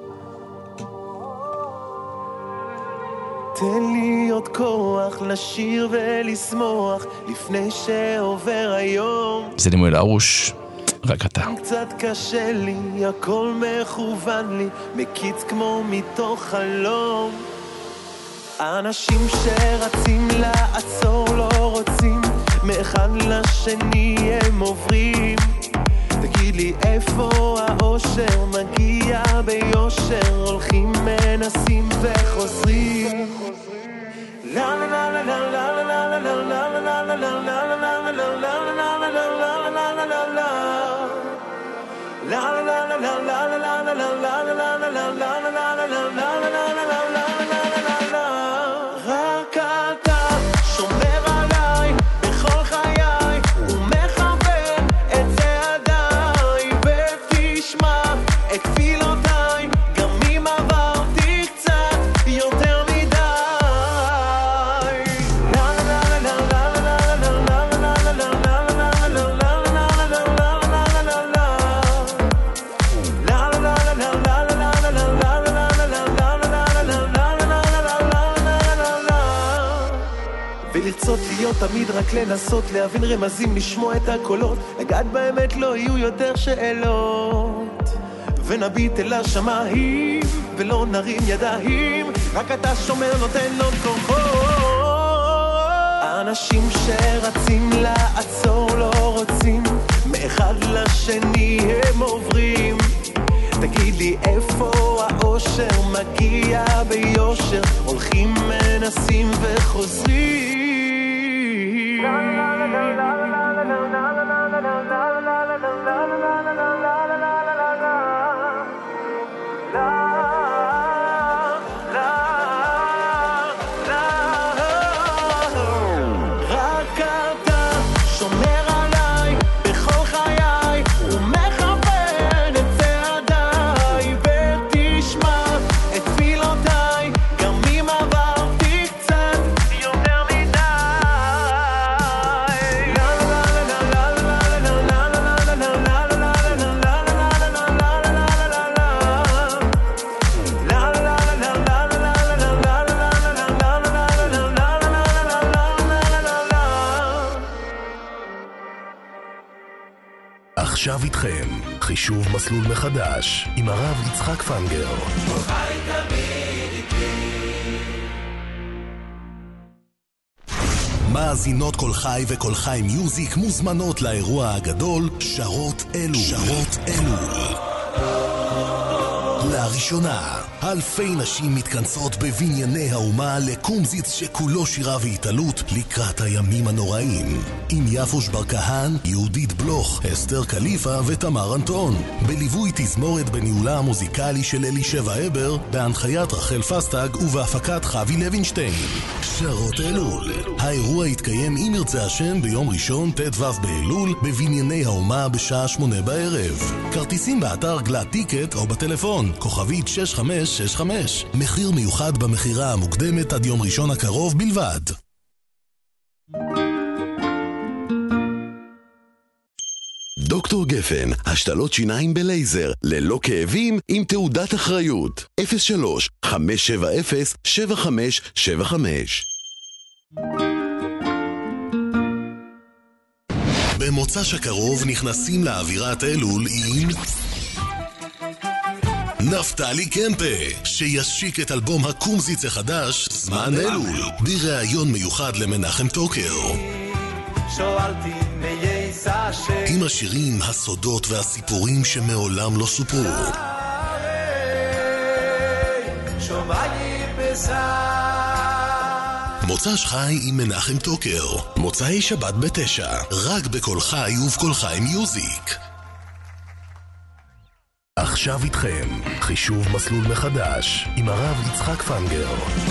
תן לי עוד כוח לשיר ולשמוח לפני שעובר היום. זה לימואל הרוש, רק אתה. קצת קשה לי, הכל מכוון לי, מקיץ כמו מתוך חלום. אנשים שרצים לעצור לא רוצים, מאחד לשני הם עוברים. תגיד לי איפה האושר, מגיע ביושר, הולכים מנסים וחוזרים. לה לה לה לה לה לה לה לה לה לה לה תמיד רק לנסות להבין רמזים, לשמוע את הקולות, לגעת באמת לא יהיו יותר שאלות, ונביט אל השמיים ולא נרים ידיים, רק אתה שומר נותן עוד כוחות. אנשים שרצים לעצור לא רוצים, מאחד לשני הם עוברים. תגיד לי איפה האושר, מגיע ביושר, הולכים מנסים וחוזרים. עכשיו איתכם, חישוב מסלול מחדש, עם הרב יצחק פנגר. מאזינות כל חי וכל חי מיוזיק מוזמנות לאירוע הגדול שרות אלול. לראשונה, אלפי נשים מתכנסות בבנייני האומה לקומזיץ שכולו שירה והתעלות לקראת הימים הנוראים. עם יפוש ברקהן, יהודית בלוך, אסתר קליפה ותמר אנטון. בליווי תזמורת בניהולה המוזיקלי של אלישבע אבר, בהנחיית רחל פסטג ובהפקת חווי לוינשטיין. שרות אלול. האירוע יתקיים אם ירצה השם ביום ראשון ט"ו באלול בבנייני האומה בשעה 8 בערב. כרטיסים באתר גלת טיקט או בטלפון כוכבית 6565. מחיר מיוחד במחירה המוקדמת עד יום ראשון הקרוב בלבד. דוקטור גפן, השתלות שיניים בלייזר, ללא כאבים, עם תעודת אחריות. 03-570-7575. במוצ"ש הקרוב נכנסים לאווירת אלול עם נפתלי קמפה, שישיק את אלבום הקומזיץ החדש זמן אלול, בראיון מיוחד למנחם טוקר. עם השירים, הסודות והסיפורים שמעולם לא סופרו. מוצ"ש חי עם מנחם טוקר, מוצאי שבת ב9, רק בכל חי ובכל חי מיוזיק. עכשיו איתכם, חישוב מסלול מחדש, עם הרב יצחק פנגר.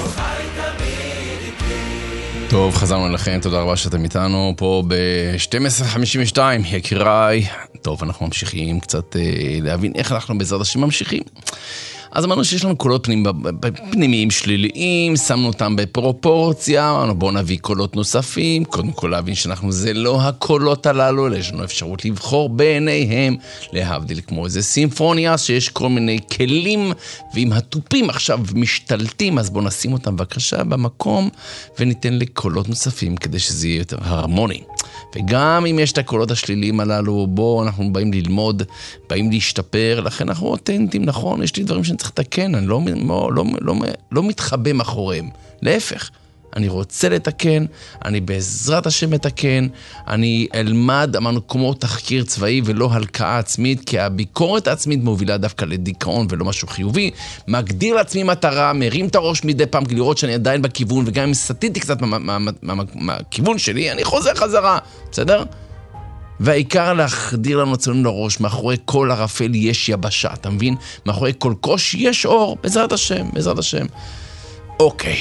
טוב, חזרנו אליכם, תודה רבה שאתם איתנו פה ב-12:52, יקיריי. טוב, אנחנו ממשיכים קצת להבין איך אנחנו בעזרת השם ממשיכים. אז אמרנו שיש לנו קולות פנימיים שליליים, שמנו אותם בפרופורציה, אמרנו בואו נביא קולות נוספים, קודם כל להבין שאנחנו זה לא הקולות הללו, יש לנו אפשרות לבחור ביניהם, להבדיל כמו איזה סימפוניה, שיש כל מיני כלים, ואם הטופים עכשיו משתלטים, אז בואו נשים אותם בבקשה במקום, וניתן לקולות נוספים כדי שזה יהיה יותר הרמוני. וגם אם יש את הקולות השליליים הללו, בואו אנחנו באים ללמוד, באים להשתפר, לכן אנחנו אותנטים, נכון? יש לי דברים שאני צריך לתקן, אני לא מתחבא מאחוריהם. להפך, אני רוצה לתקן, אני בעזרת השם מתקן, אני אלמד, אמרנו, כמו תחקיר צבאי ולא הלקאה עצמית, כי הביקורת העצמית מובילה דווקא לדיכאון ולא משהו חיובי, מגדיר לעצמי מטרה, מרים את הראש מדי פעם, לראות שאני עדיין בכיוון, וגם אם סטיתי קצת מהכיוון שלי, אני חוזר חזרה, בסדר? והעיקר להחדיר לנו עצמנו לראש, מאחורי כל ערפל יש יבשה, אתה מבין? מאחורי כל קוש יש אור, בעזרת השם, בעזרת השם. אוקיי.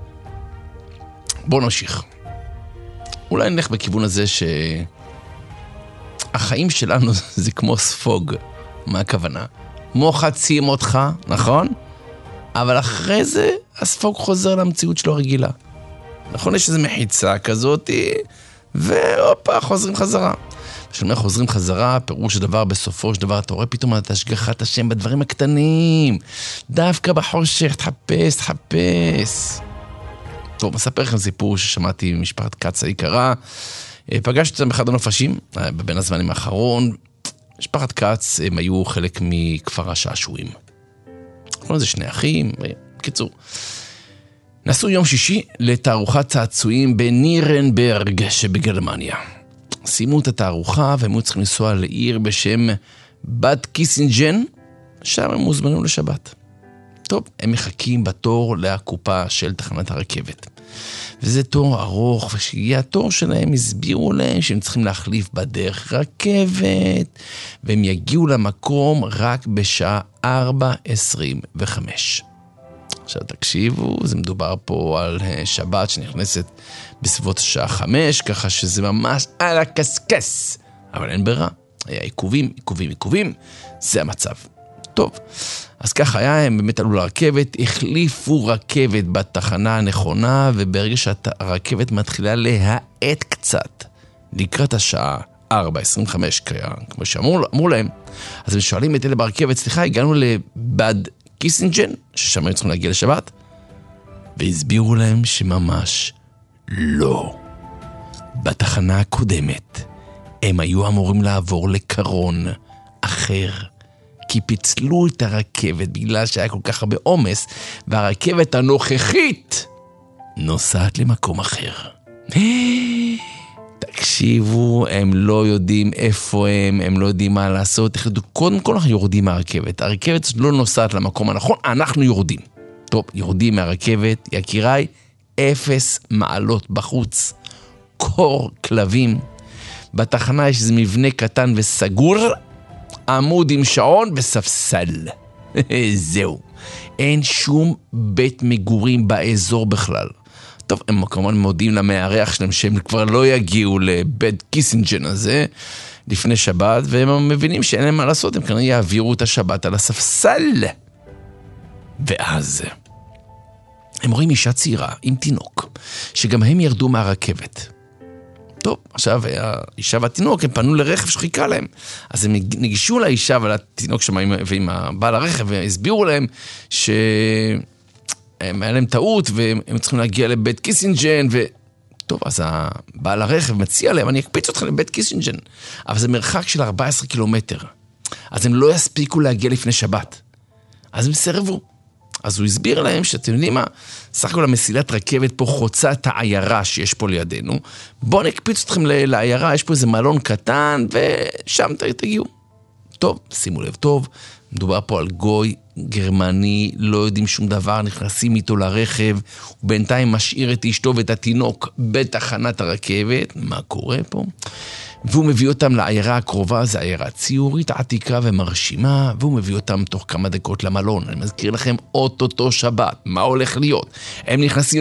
בואו נמשיך. אולי נלך בכיוון הזה שהחיים שלנו זה כמו ספוג. מה הכוונה? מוחצים אותך, נכון? אבל אחרי זה הספוג חוזר למציאות שלו רגילה. נכון, יש איזו מחיצה כזאת, ואופה, חוזרים חזרה. כשאומר חוזרים חזרה, פירוש הדבר בסופו של דבר, אתה רואה פתאום את השגחת השם בדברים הקטנים. דווקא בחושך, תחפש. טוב, מספר לכם סיפור ששמעתי ממשפחת קץ היקרה. פגשתי אותם באחד הנופשים, בבין הזמנים האחרון. משפחת קץ, הם היו חלק מכפר השעשועים. זה שני אחים, בקיצור. נסעו יום שישי לתערוכת צעצועים בנירנברג שבגרמניה. סיימו את התערוכה והם היו צריכים לנסוע לעיר בשם בד קיסינג'ן, שם הם מוזמנים לשבת. טוב, הם מחכים בתור לקופה של תחנת הרכבת. וזה תור ארוך, ושיהיה התור שלהם, הסבירו להם שהם צריכים להחליף בדרך רכבת, והם יגיעו למקום רק בשעה 4:25. עכשיו תקשיבו, זה מדובר פה על שבת שנכנסת בסביבות השעה 5, ככה שזה ממש על הקסקס. אבל אין ברירה, היה עיכובים, זה המצב. טוב, אז ככה היה, הם באמת עלו לרכבת, החליפו רכבת בתחנה הנכונה, וברגע שהרכבת מתחילה להאט קצת, לקראת השעה 4:25, כמו שאמרו להם, אז הם שואלים את אלה ברכבת, סליחה, הגענו לבד קיסינג'ן, ששם היו צריכים להגיע לשבת, והסבירו להם שממש לא. בתחנה הקודמת, הם היו אמורים לעבור לקרון אחר, כי פיצלו את הרכבת בגלל שהיה כל כך הרבה עומס, והרכבת הנוכחית נוסעת למקום אחר. תקשיבו, הם לא יודעים איפה הם לא יודעים מה לעשות. קודם כל אנחנו יורדים מהרכבת. הרכבת לא נוסעת למקום הנכון, אנחנו יורדים. טוב, יורדים מהרכבת, יקיריי, 0 מעלות בחוץ. קור כלבים. בתחנה יש איזה מבנה קטן וסגור, עמוד עם שעון וספסל. זהו. אין שום בית מגורים באזור בכלל. טוב, הם כמובן מודיעים למארח שלהם שהם כבר לא יגיעו לבית קיסינג'ן הזה לפני שבת, והם מבינים שאין להם מה לעשות, הם כנראה יעבירו את השבת על הספסל. ואז הם רואים אישה צעירה עם תינוק, שגם הם ירדו מהרכבת. טוב, עכשיו האישה והתינוק, הם פנו לרכב שחיכה להם. אז הם נגישו לאישה ולתינוק שם ועם הבעל הרכב, והסבירו להם שהם היה להם טעות, והם צריכים להגיע לבית קיסינג'ן, טוב, אז הבעל הרכב מציע להם, אני אקפיץ אותך לבית קיסינג'ן. אבל זה מרחק של 14 קילומטר. אז הם לא יספיקו להגיע לפני שבת. אז הם סרבו. אז הוא הסביר להם שאתם יודעים מה, סך הכל המסילת רכבת פה חוצה את העיירה שיש פה לידינו, בואו נקפיץ אתכם לעיירה, יש פה איזה מלון קטן, ושם תגיעו. טוב, שימו לב טוב, מדובר פה על גוי גרמני, לא יודעים שום דבר, נכנסים איתו לרכב, ובינתיים משאיר את אשתו ואת התינוק בתחנת הרכבת, מה קורה פה? והוא מביא אותם לעיירה הקרובה, זה עיירה ציורית, עתיקה ומרשימה, והוא מביא אותם תוך כמה דקות למלון. אני מזכיר לכם, אוטוטו שבת, מה הולך להיות? הם נכנסים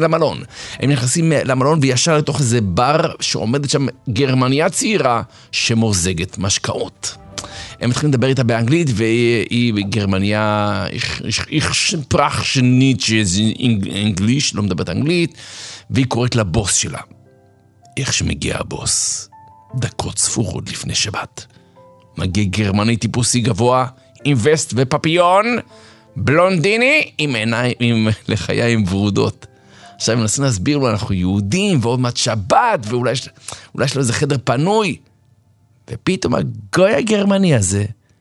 למלון, וישר לתוך איזה בר שעומדת שם גרמניה צעירה, שמוזגת משקאות. הם מתחילים לדבר איתה באנגלית, והיא בגרמניה, איך שפרח שנית שזה אנגליש, לא מדברת אנגלית, והיא קוראת לבוס שלה. איך שמגיע הבוס? דקות ספורות לפני שבת. מגיע גרמני טיפוסי גבוה, עם וסט ופפיון, בלונדיני, עם עיניים, לחיים ורודות. עכשיו הם מנסים להסביר לו, אנחנו יהודים, ועוד מעט שבת, ואולי יש לו איזה חדר פנוי. ופתאום הגוי הגרמני הזה,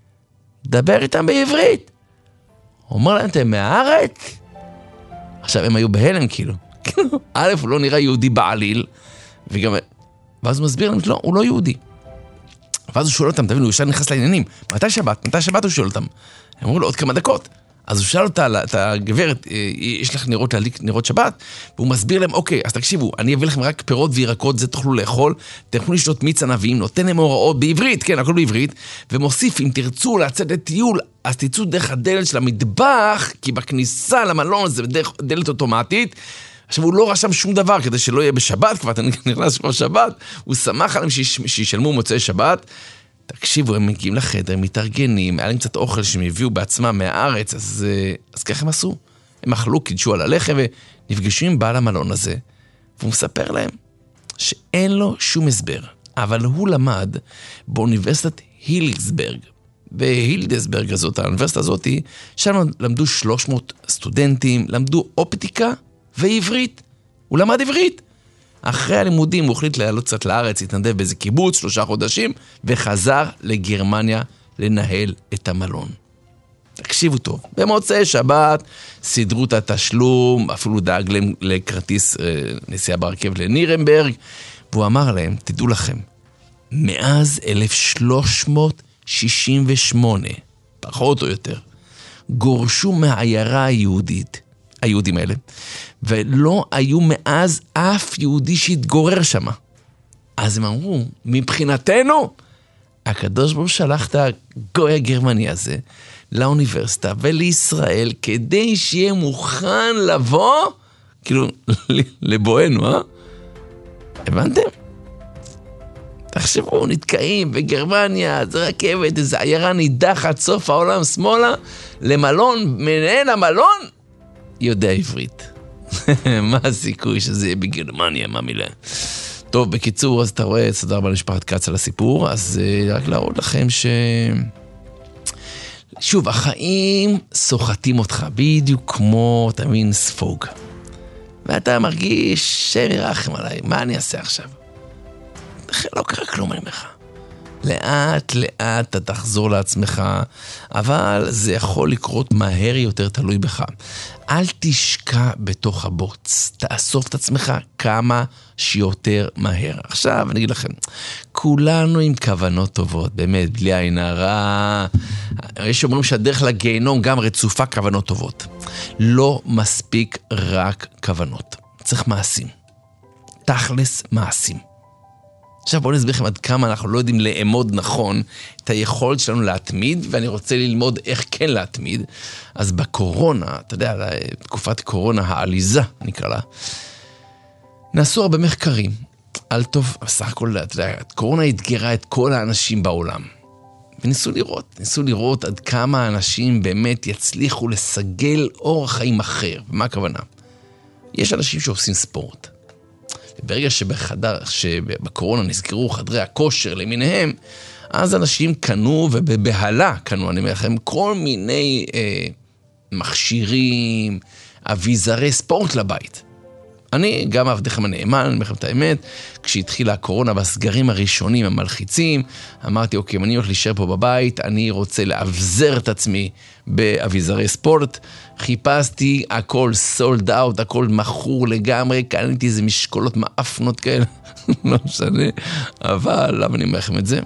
דבר איתם בעברית. הוא אומר להם, אתם מהארץ? עכשיו הם היו בהלם כאילו. א', הוא לא נראה יהודי בעליל, וגם... ואז הוא מסביר להם, לא, הוא לא יהודי. ואז הוא שואל אותם, תבינו, הוא ישר נכנס לעניינים. מתי שבת הוא שואל אותם? הם אמרו לו, עוד כמה דקות. אז הוא שאל אותה, את הגברת, יש לך נרות להדליק נרות שבת? והוא מסביר להם, אוקיי, אז תקשיבו, אני אביא לכם רק פירות וירקות, זה תוכלו לאכול, תוכלו לשתות מיץ ענבים, נותן להם הוראות בעברית, כן, הכל בעברית, ומוסיף, אם תרצו לצאת לטיול, אז תצאו דרך הדלת של המטבח, כי בכניסה למלון זה דרך דלת אוטומטית. עכשיו, הוא לא רשם שום דבר כדי שלא יהיה בשבת, כבר אתה נכנס כבר שבת, הוא שמח עליהם שישלמו מוצאי שבת. תקשיבו, הם מגיעים לחדר, מתארגנים, היה להם קצת אוכל שהם הביאו בעצמם מהארץ, אז ככה הם עשו. הם אכלו, קידשו על הלחם ונפגשו עם בעל המלון הזה, והוא מספר להם שאין לו שום הסבר, אבל הוא למד באוניברסיטת הילדסברג. בהילדסברג הזאת, האוניברסיטה הזאת, שם למדו 300 סטודנטים, למדו אופטיקה ועברית. הוא למד עברית. אחרי הלימודים הוא החליט לעלות קצת לארץ, התנדב באיזה קיבוץ, 3 חודשים, וחזר לגרמניה לנהל את המלון. תקשיבו טוב, במוצאי שבת סידרו את התשלום, אפילו דאג להם לכרטיס נסיעה ברכב לנירנברג, והוא אמר להם, תדעו לכם, מאז 1368, פחות או יותר, גורשו מהעיירה היהודית, היהודים האלה, ולא היו מאז אף יהודי שהתגורר שם. אז הם אמרו, מבחינתנו, הקדוש ברוך הוא שלח את הגוי הגרמני הזה לאוניברסיטה ולישראל, כדי שיהיה מוכן לבוא, כאילו, לבואנו, הבנתם? תחשבו, נתקעים בגרמניה, זה רכבת, איזו עיירה נידחת, סוף העולם שמאלה, למלון, מנהל המלון, יודע עברית. מה הסיכוי שזה יהיה בגרמניה, מה מילה? טוב, בקיצור, אז אתה רואה, תודה רבה למשפחת קץ על הסיפור, אז רק להראות לכם שוב, החיים סוחטים אותך, בדיוק כמו, תבין, ספוג. ואתה מרגיש שם ירחם עליי, מה אני אעשה עכשיו? לא קרה כלום, אני אומר לך. לאט לאט אתה תחזור לעצמך, אבל זה יכול לקרות מהר יותר, תלוי בך. אל תשקע בתוך הבוץ, תאסוף את עצמך כמה שיותר מהר. עכשיו אני אגיד לכם, כולנו עם כוונות טובות, באמת, בלי עין הרע. יש אומרים שהדרך לגיהנום גם רצופה כוונות טובות. לא מספיק רק כוונות, צריך מעשים. תכלס מעשים. עכשיו בואו נסביר לכם עד כמה אנחנו לא יודעים לאמוד נכון את היכולת שלנו להתמיד, ואני רוצה ללמוד איך כן להתמיד. אז בקורונה, אתה יודע, תקופת קורונה העליזה, נקרא לה, נעשו הרבה מחקרים על טוב, בסך הכל, אתה יודע, קורונה התגרה את כל האנשים בעולם. וניסו לראות עד כמה האנשים באמת יצליחו לסגל אורח חיים אחר. ומה הכוונה? יש אנשים שעושים ספורט. ברגע שבקורונה נסגרו חדרי הכושר למיניהם, אז אנשים קנו, ובבהלה קנו, אני אומר לכם, כל מיני מכשירים, אביזרי ספורט לבית. אני גם עבדכם הנאמן, אני אומר לכם את האמת, כשהתחילה הקורונה והסגרים הראשונים המלחיצים, אמרתי, אוקיי, אני הולך להישאר פה בבית, אני רוצה להבזר את עצמי באביזרי ספורט, חיפשתי, הכל סולד אאוט, הכל מכור לגמרי, קניתי איזה משקולות מאפנות כאלה, לא משנה, אבל למה אני אומר לכם את זה?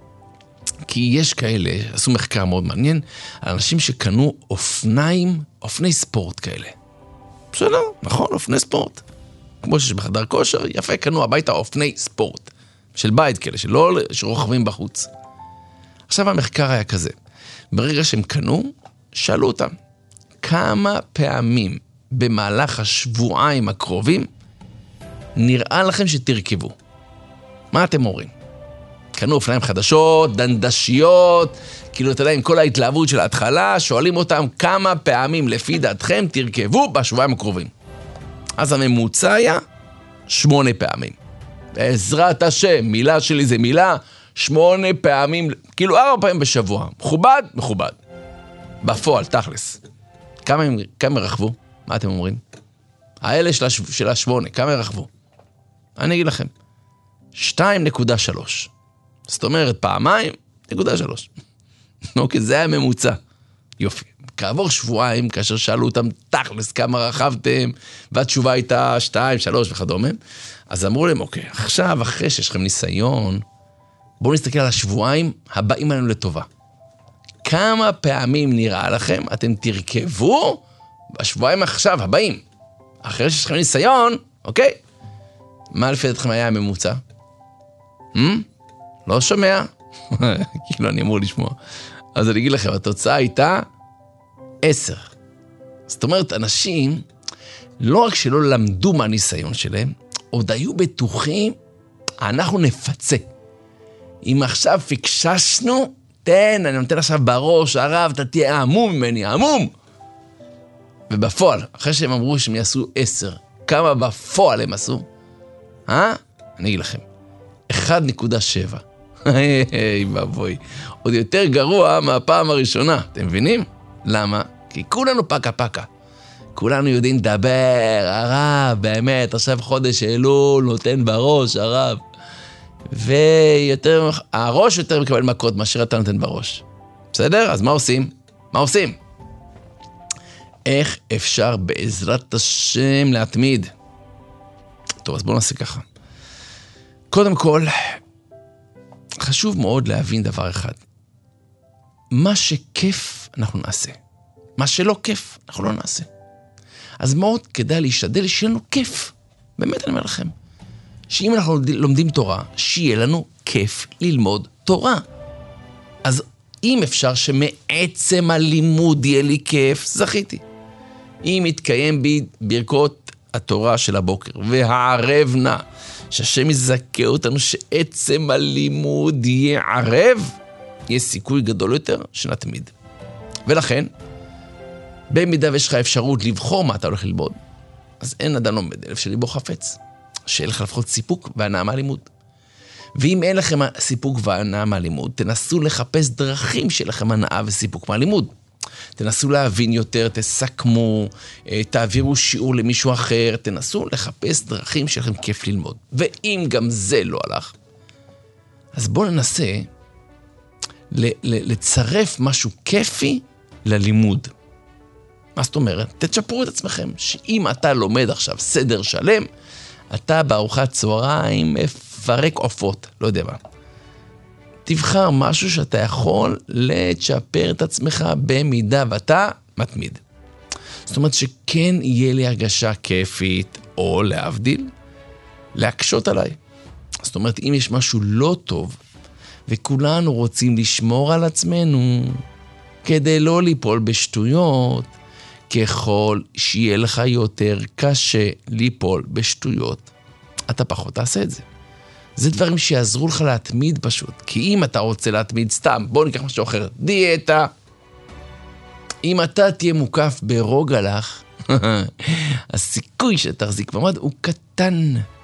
כי יש כאלה, עשו מחקר מאוד מעניין, על אנשים שקנו אופני ספורט כאלה. בסדר, נכון, אופני ספורט. כמו שיש בחדר כושר, יפה, קנו הביתה אופני ספורט. של בית כאלה, שרוכבים בחוץ. עכשיו המחקר היה כזה. ברגע שהם קנו, שאלו אותם, כמה פעמים במהלך השבועיים הקרובים נראה לכם שתרכבו? מה אתם אומרים? קנו אופניים חדשות, דנדשיות, כאילו אתה יודע, עם כל ההתלהבות של ההתחלה, שואלים אותם כמה פעמים לפי דעתכם תרכבו בשבועיים הקרובים. אז הממוצע היה 8 פעמים. בעזרת השם, מילה שלי זה מילה, 8 פעמים, כאילו 4 פעמים בשבוע. מכובד? מכובד. בפועל, תכלס. כמה רכבו? מה אתם אומרים? האלה של ה8, כמה רכבו? אני אגיד לכם. 2.3. זאת אומרת, פעמיים, 2.3. אוקיי, זה היה ממוצע. יופי. כעבור שבועיים, כאשר שאלו אותם תכלס כמה רכבתם, והתשובה הייתה 2, 3 וכדומה, אז אמרו להם, אוקיי, עכשיו, אחרי שיש לכם ניסיון, בואו נסתכל על השבועיים הבאים עלינו לטובה. כמה פעמים נראה לכם, אתם תרכבו בשבועיים עכשיו, הבאים. אחרי שיש לכם ניסיון, אוקיי? מה לפי דעתכם היה הממוצע? לא שומע? כאילו אני אמור לשמוע. אז אני אגיד לכם, התוצאה הייתה 10. זאת אומרת, אנשים לא רק שלא למדו מהניסיון שלהם, עוד היו בטוחים, אנחנו נפצה. אם עכשיו פיקששנו, אני נותן עכשיו בראש, הרב, אתה תהיה עמום ממני, עמום. ובפועל, אחרי שהם אמרו שהם יעשו 10, כמה בפועל הם עשו? אני אגיד לכם, 1.7. היי, בבוי. עוד יותר גרוע מהפעם הראשונה. אתם מבינים? למה? כי כולנו פקה. כולנו יודעים לדבר, הרב, באמת, עכשיו חודש אלול, נותן בראש, הרב. ויותר, הראש יותר מקבל מכות מאשר אתה נותן בראש. בסדר? אז מה עושים? מה עושים? איך אפשר בעזרת השם להתמיד? טוב, אז בואו נעשה ככה. קודם כל, חשוב מאוד להבין דבר אחד. מה שכיף אנחנו נעשה. מה שלא כיף אנחנו לא נעשה. אז מאוד כדאי להשתדל שיהיה לנו כיף. באמת אני אומר לכם. שאם אנחנו לומדים תורה, שיהיה לנו כיף ללמוד תורה. אז אם אפשר שמעצם הלימוד יהיה לי כיף, זכיתי. אם יתקיים בי ברכות התורה של הבוקר, והערב נא, שהשם יזכה אותנו שעצם הלימוד יהיה ערב, יהיה סיכוי גדול יותר שנתמיד. ולכן, במידה ויש לך אפשרות לבחור מה אתה הולך ללמוד, אז אין אדם לומד אלף שליבו חפץ. שיהיה לך לפחות סיפוק והנאה מהלימוד. ואם אין לכם סיפוק והנאה מהלימוד, תנסו לחפש דרכים שיהיה לכם הנאה וסיפוק מהלימוד. תנסו להבין יותר, תסכמו, תעבירו שיעור למישהו אחר, תנסו לחפש דרכים שיהיה לכם כיף ללמוד. ואם גם זה לא הלך, אז בואו ננסה לצרף משהו כיפי ללימוד. מה זאת אומרת? תצ'פרו את עצמכם, שאם אתה לומד עכשיו סדר שלם, אתה בארוחת צהריים מפרק עופות, לא יודע מה. תבחר משהו שאתה יכול לצ'פר את עצמך במידה ואתה מתמיד. זאת אומרת שכן יהיה לי הרגשה כיפית, או להבדיל, להקשות עליי. זאת אומרת, אם יש משהו לא טוב, וכולנו רוצים לשמור על עצמנו, כדי לא ליפול בשטויות, ככל שיהיה לך יותר קשה ליפול בשטויות, אתה פחות תעשה את זה. זה דברים שיעזרו לך להתמיד פשוט. כי אם אתה רוצה להתמיד סתם, בוא ניקח משהו אחר, דיאטה. אם אתה תהיה מוקף ברוגע לך, הסיכוי שתחזיק במד הוא קטן.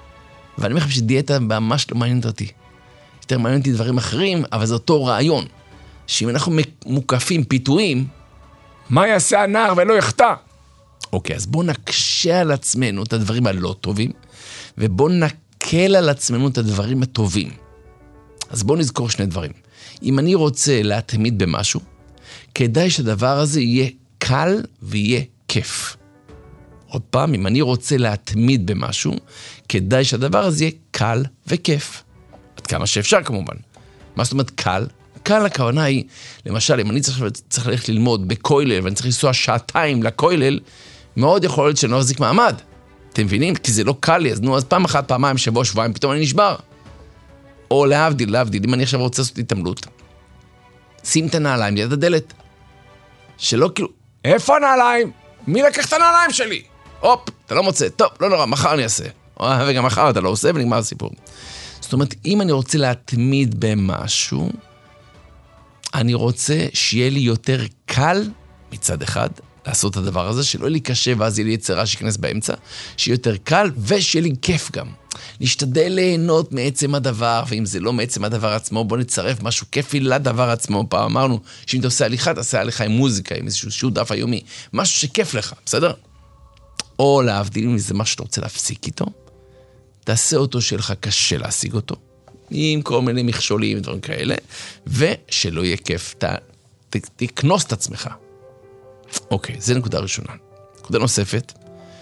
ואני אומר לכם שדיאטה ממש לא מעניינת אותי. יותר מעניינת אותי דברים אחרים, אבל זה אותו רעיון. שאם אנחנו מוקפים פיתויים, מה יעשה הנער ולא יחטא? אוקיי, אז בואו נקשה על עצמנו את הדברים הלא טובים, ובואו נקל על עצמנו את הדברים הטובים. אז בואו נזכור שני דברים. אם אני רוצה להתמיד במשהו, כדאי שהדבר הזה יהיה קל ויהיה כיף. עוד פעם, אם אני רוצה להתמיד במשהו, כדאי שהדבר הזה יהיה קל וכיף. עד כמה שאפשר כמובן. מה זאת אומרת קל? קל הכוונה היא, למשל, אם אני צריך ללכת ללמוד בכולל, ואני צריך לנסוע 2 שעות לכולל, מאוד יכול להיות שאני לא אחזיק מעמד. אתם מבינים? כי זה לא קל לי, אז פעם אחת, פעמיים, שבוע, שבועיים, פתאום אני נשבר. או להבדיל, אם אני עכשיו רוצה לעשות התעמלות, שים את הנעליים ליד הדלת. שלא כאילו, איפה הנעליים? מי לקח את הנעליים שלי? הופ, אתה לא מוצא, טוב, לא נורא, מחר אני אעשה. וגם מחר אתה לא עושה ונגמר הסיפור. זאת אומרת, אם אני רוצה להתמיד במשהו, אני רוצה שיהיה לי יותר קל מצד אחד, לעשות את הדבר הזה, שלא יהיה לי קשה ואז יהיה לי יצרה שיכנס באמצע, שיהיה יותר קל ושיהיה לי כיף גם. להשתדל ליהנות מעצם הדבר, ואם זה לא מעצם הדבר עצמו, בוא נצרף משהו כיפי לדבר עצמו. פעם אמרנו שאם אתה עושה הליכה, תעשה הליכה עם מוזיקה, עם איזשהו דף היומי, משהו שכיף לך, בסדר? או להבדיל אם זה משהו שאתה רוצה להפסיק איתו, תעשה אותו שלך קשה להשיג אותו, עם כל מיני מכשולים ודברים כאלה, ושלא יהיה כיף, תכנוס את עצמך. אוקיי, זה נקודה ראשונה. נקודה נוספת,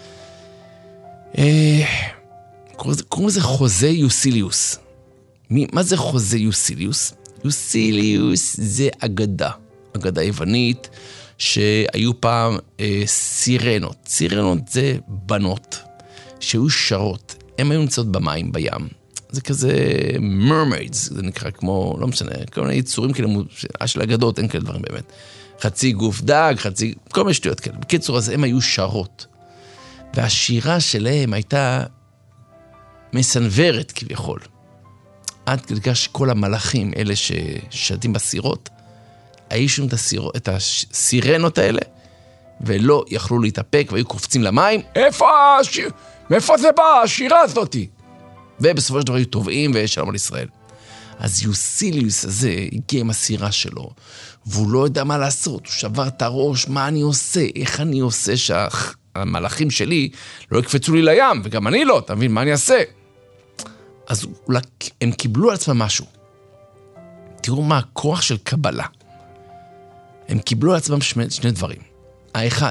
קוראים לזה חוזה יוסיליוס. מה זה חוזה יוסיליוס? יוסיליוס זה אגדה יוונית, שהיו פעם סירנות. סירנות זה בנות, שהיו שרות. הן היו נמצאות במים, בים. זה כזה mermaids, זה נקרא כמו, לא משנה, כל מיני יצורים כאלה, של אגדות, אין כאלה דברים באמת. חצי גוף דג, כל מיני שטויות כאלה. בקיצור, אז הם היו שרות. והשירה שלהם הייתה מסנוורת כביכול. עד כדי כך שכל המלאכים, אלה ששתים בסירות, הישו את הסירנות האלה, ולא יכלו להתאפק, והיו קופצים למים. מאיפה זה בא, השירה הזאת? ובסופו של דבר היו טובעים ושלום על ישראל. אז יוסיליוס הזה הגיע עם הסירה שלו, והוא לא יודע מה לעשות, הוא שבר את הראש, מה אני עושה, איך אני עושה שהמלאכים שלי לא יקפצו לי לים, וגם אני לא, אתה מבין, מה אני אעשה? אז הם קיבלו על עצמם משהו. תראו מה הכוח של קבלה. הם קיבלו על עצמם שני דברים. האחד,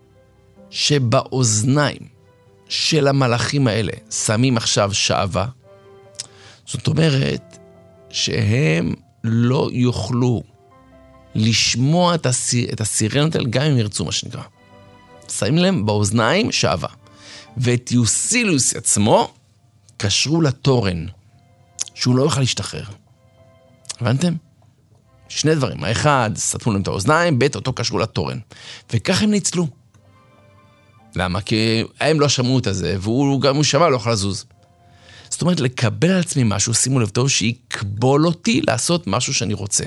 שבאוזניים של המלאכים האלה שמים עכשיו שעבה, זאת אומרת שהם לא יוכלו לשמוע את הסירנות האלה גם אם ירצו מה שנקרא. שמים להם באוזניים שעבה. ואת יוסיליוס עצמו קשרו לתורן, שהוא לא יוכל להשתחרר. הבנתם? שני דברים. האחד, סתמו להם את האוזניים, ב' אותו קשרו לתורן. וכך הם ניצלו. למה? כי הם לא שמעו את זה, והוא גם הוא שמע, לא יכול לזוז. זאת אומרת, לקבל על עצמי משהו, שימו לב טוב, שיקבול אותי לעשות משהו שאני רוצה.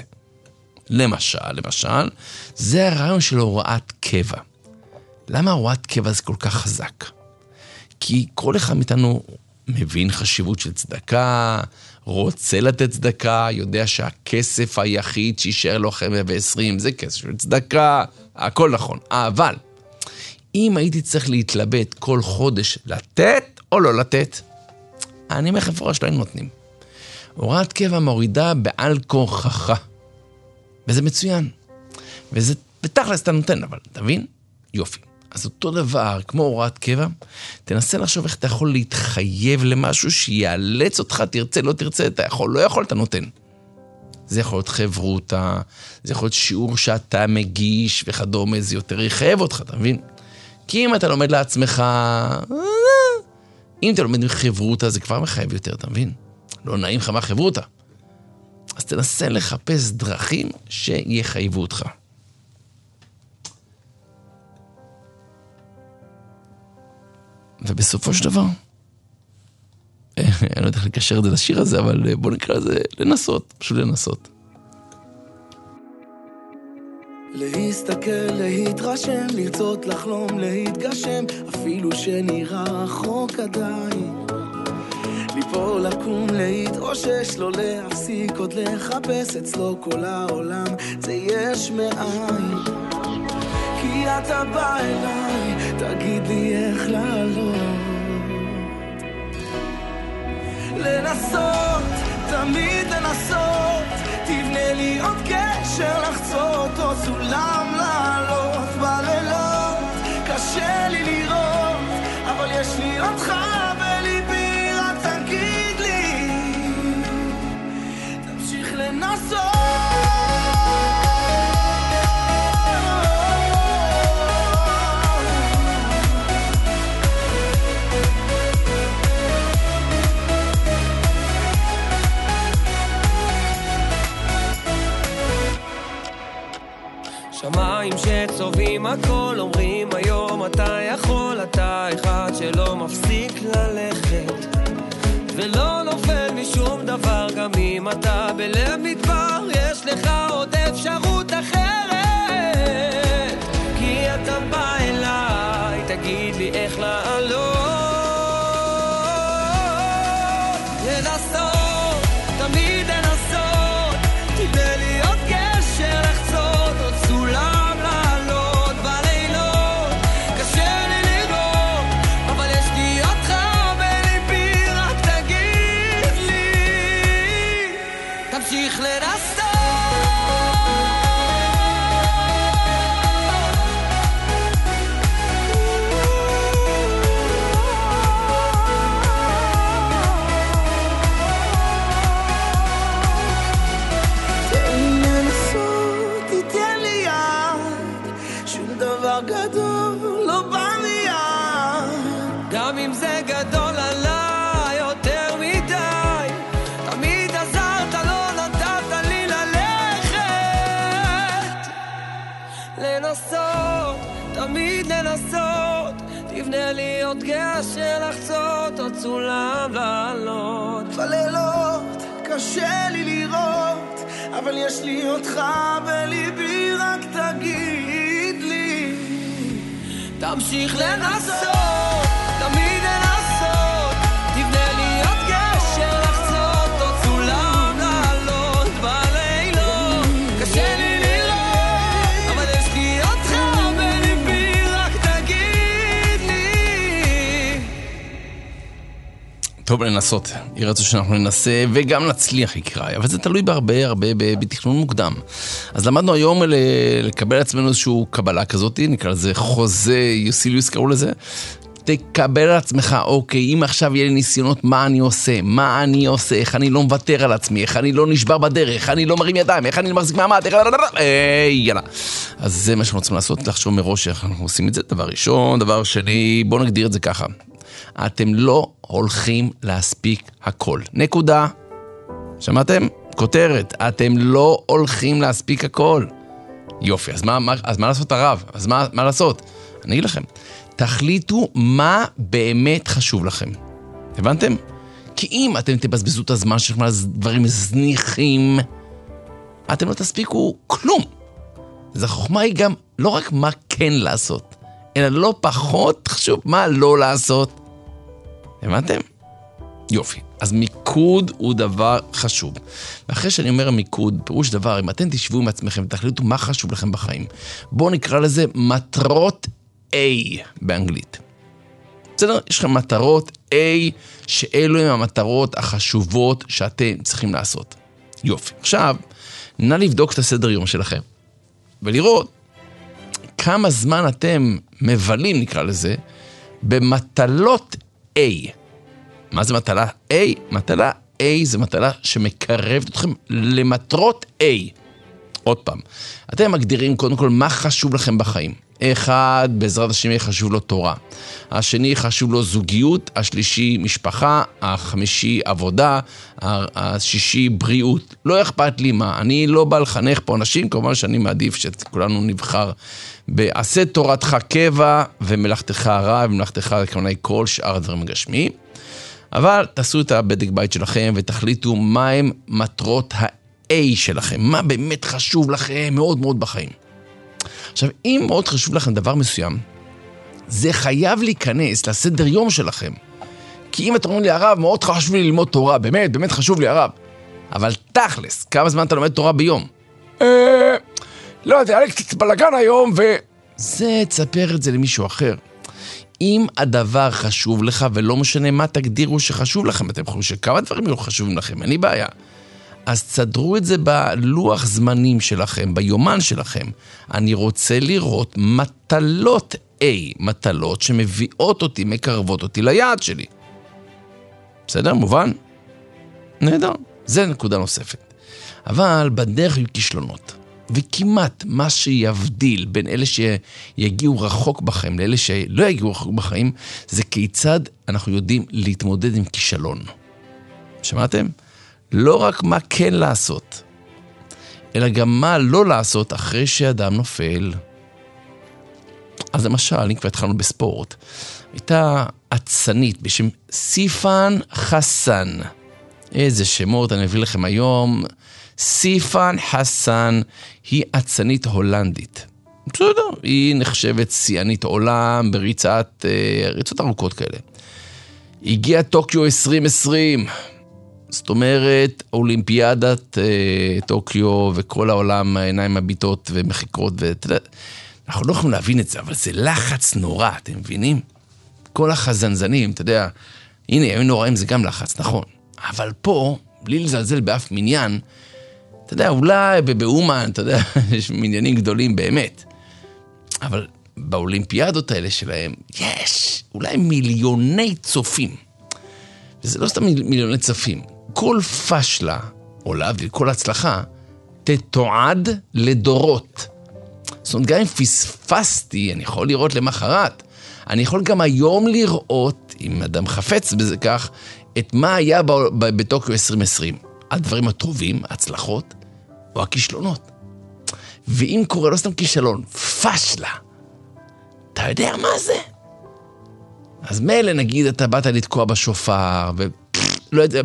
למשל, זה הרעיון של הוראת קבע. למה הוראת קבע זה כל כך חזק? כי כל אחד מאיתנו מבין חשיבות של צדקה, רוצה לתת צדקה, יודע שהכסף היחיד שישאר לו אחרי 120, זה כסף של צדקה, הכל נכון. אבל, אם הייתי צריך להתלבט כל חודש לתת או לא לתת, אני מחפורש לא היינו נותנים. הוראת קבע מורידה בעל כורחך. וזה מצוין. וזה בתכלס אתה נותן, אבל תבין? יופי. אז אותו דבר, כמו הוראת קבע, תנסה לחשוב איך אתה יכול להתחייב למשהו שיאלץ אותך, תרצה, לא תרצה, אתה יכול, לא יכול, אתה נותן. זה יכול להיות חברותה, זה יכול להיות שיעור שאתה מגיש וכדומה, זה יותר יחייב אותך, אתה מבין? כי אם אתה לומד לעצמך, אם אתה לומד מחברותה, זה כבר מחייב יותר, אתה מבין? לא נעים לך מהחברותה. אז תנסה לחפש דרכים שיחייבו אותך. ובסופו של דבר, אני לא יודע איך לקשר את זה לשיר הזה, אבל בוא נקרא לזה לנסות, פשוט לנסות. להסתכל, להתרשם, לרצות, לחלום, להתגשם, אפילו שנראה רחוק עדיין. ליפול, לקום, להתאושש, לא להפסיק עוד לחפש אצלו כל העולם, זה יש מאין. כי אתה בא אליי, תגיד לי איך לעלות. לנסות, תמיד לנסות, תבנה לי עוד קשר לחצות, עוד סולם לעלות בלילות. קשה לי לראות, אבל יש לי אותך בליבי, רק תגיד לי, תמשיך לנסות. שמיים שצובעים הכל, אומרים היום אתה יכול, אתה אחד שלא מפסיק ללכת ולא נופל משום דבר, גם אם אתה בלב מדבר יש לך עוד אפשרות אחרת. כי אתה בא אליי, תגיד לי איך לעלות. לנסות, תמיד לנסות, תבנה לי עוד גשר לחצות, עוד סולם לעלות בלילות. קשה לי לראות, אבל יש לי אותך בליבי, רק תגיד לי, תמשיך לנסות. גם אם זה גדול עליי יותר מדי, תמיד עזרת, לא נתת לי ללכת. לנסות, תמיד לנסות, תבנה לי עוד גשר לחצות, עוד סולם לעלות. בלילות קשה לי לראות, אבל יש לי אותך בליבי, רק תגיד לי, תמשיך לנסות, תמיד לנסות, תבנה לי עוד גשר לחצות, עוד סולם לעלות בלילות. קשה לי לראות, אבל יש לי אותך בליבי, רק תגיד לי. טוב, לנסות. ירצו שאנחנו ננסה וגם נצליח יקרה, אבל זה תלוי בהרבה בתכנון מוקדם. אז למדנו היום לקבל לעצמנו איזשהו קבלה כזאת, נקרא לזה חוזה יוסיליוס קראו לזה. תקבל על עצמך, אוקיי, אם עכשיו יהיה לי ניסיונות, מה אני עושה, איך אני לא מוותר על עצמי, איך אני לא נשבר בדרך, איך אני לא מרים ידיים, איך אני לא מחזיק מעמד, יאללה. אז זה מה שאנחנו רוצים לעשות, לחשוב מראש איך אנחנו עושים את זה, דבר ראשון. דבר שני, בואו נגדיר את זה ככה. אתם לא הולכים להספיק הכל. נקודה. שמעתם? כותרת. אתם לא הולכים להספיק הכל. יופי, אז מה לעשות הרב? אז מה לעשות? אני אגיד לכם. תחליטו מה באמת חשוב לכם. הבנתם? כי אם אתם תבזבזו את הזמן שלכם על דברים זניחים, אתם לא תספיקו כלום. אז החוכמה היא גם לא רק מה כן לעשות, אלא לא פחות חשוב מה לא לעשות. הבנתם? יופי. אז מיקוד הוא דבר חשוב. ואחרי שאני אומר מיקוד, פירוש דבר, אם אתם תשבו עם עצמכם ותחליטו מה חשוב לכם בחיים, בואו נקרא לזה מטרות A באנגלית. בסדר? יש לכם מטרות A, שאלו הם המטרות החשובות שאתם צריכים לעשות. יופי. עכשיו, נא לבדוק את הסדר יום שלכם, ולראות כמה זמן אתם מבלים, נקרא לזה, במטלות A. מה זה מטלה A? מטלה A זה מטלה שמקרבת אתכם למטרות A. עוד פעם, אתם מגדירים קודם כל מה חשוב לכם בחיים. אחד, בעזרת השם חשוב לו תורה. השני חשוב לו זוגיות, השלישי משפחה, החמישי עבודה, השישי בריאות. לא אכפת לי מה, אני לא בא לחנך פה אנשים, כמובן שאני מעדיף שכולנו נבחר בעשה תורתך קבע ומלאכתך הרע, ומלאכתך כמובן כל שאר הדברים הגשמיים. אבל תעשו את הבדק בית שלכם ותחליטו מהם מטרות ה-A שלכם, מה באמת חשוב לכם מאוד מאוד בחיים. עכשיו, אם מאוד חשוב לכם דבר מסוים, זה חייב להיכנס לסדר יום שלכם, כי אם אתם אומרים לי, הרב, מאוד חשוב לי ללמוד תורה, באמת, באמת חשוב לי, הרב. אבל תכלס, כמה זמן אתה לומד תורה ביום? לא יודע, היה לי קצת בלגן היום, זה, תספר את זה למישהו אחר. אם הדבר חשוב לך, ולא משנה מה תגדירו שחשוב לכם, אתם חושבים שכמה דברים יהיו חשובים לכם, אין לי בעיה. אז תסדרו את זה בלוח זמנים שלכם, ביומן שלכם. אני רוצה לראות מטלות מטלות שמביאות אותי, מקרבות אותי ליעד שלי. בסדר? מובן? נהדר. זה נקודה נוספת. אבל בדרך יהיו כישלונות. וכמעט מה שיבדיל בין אלה שיגיעו רחוק בחיים לאלה שלא יגיעו רחוק בחיים, זה כיצד אנחנו יודעים להתמודד עם כישלון. שמעתם? לא רק מה כן לעשות, אלא גם מה לא לעשות אחרי שאדם נופל. אז למשל, אם כבר התחלנו בספורט, הייתה אצנית בשם סיפן חסן. איזה שמות אני מביא לכם היום. סיפן חסן היא אצנית הולנדית. בסדר, היא נחשבת שיאנית עולם בריצות ארוכות כאלה. הגיעה טוקיו 2020, זאת אומרת, אולימפיאדת טוקיו וכל העולם, העיניים מביטות ומחיקות, אנחנו לא יכולים להבין את זה, אבל זה לחץ נורא, אתם מבינים? כל החזנזנים, אתה יודע, הנה, הימים נוראים זה גם לחץ, נכון. אבל פה, בלי לזלזל באף מניין, אתה יודע, אולי באומן, אתה יודע, יש מניינים גדולים באמת. אבל באולימפיאדות האלה שלהם, יש אולי מיליוני צופים. וזה לא סתם מיליוני צופים. כל פשלה, או להבדיל, כל הצלחה, תתועד לדורות. זאת אומרת, גם אם פספסתי, אני יכול לראות למחרת. אני יכול גם היום לראות, אם אדם חפץ בזה כך, את מה היה בטוקיו 2020. הדברים הטובים, ההצלחות, או הכישלונות. ואם קורה לא סתם כישלון, פשלה. אתה יודע מה זה? אז מילא נגיד אתה באת לתקוע בשופר, ולא יודע,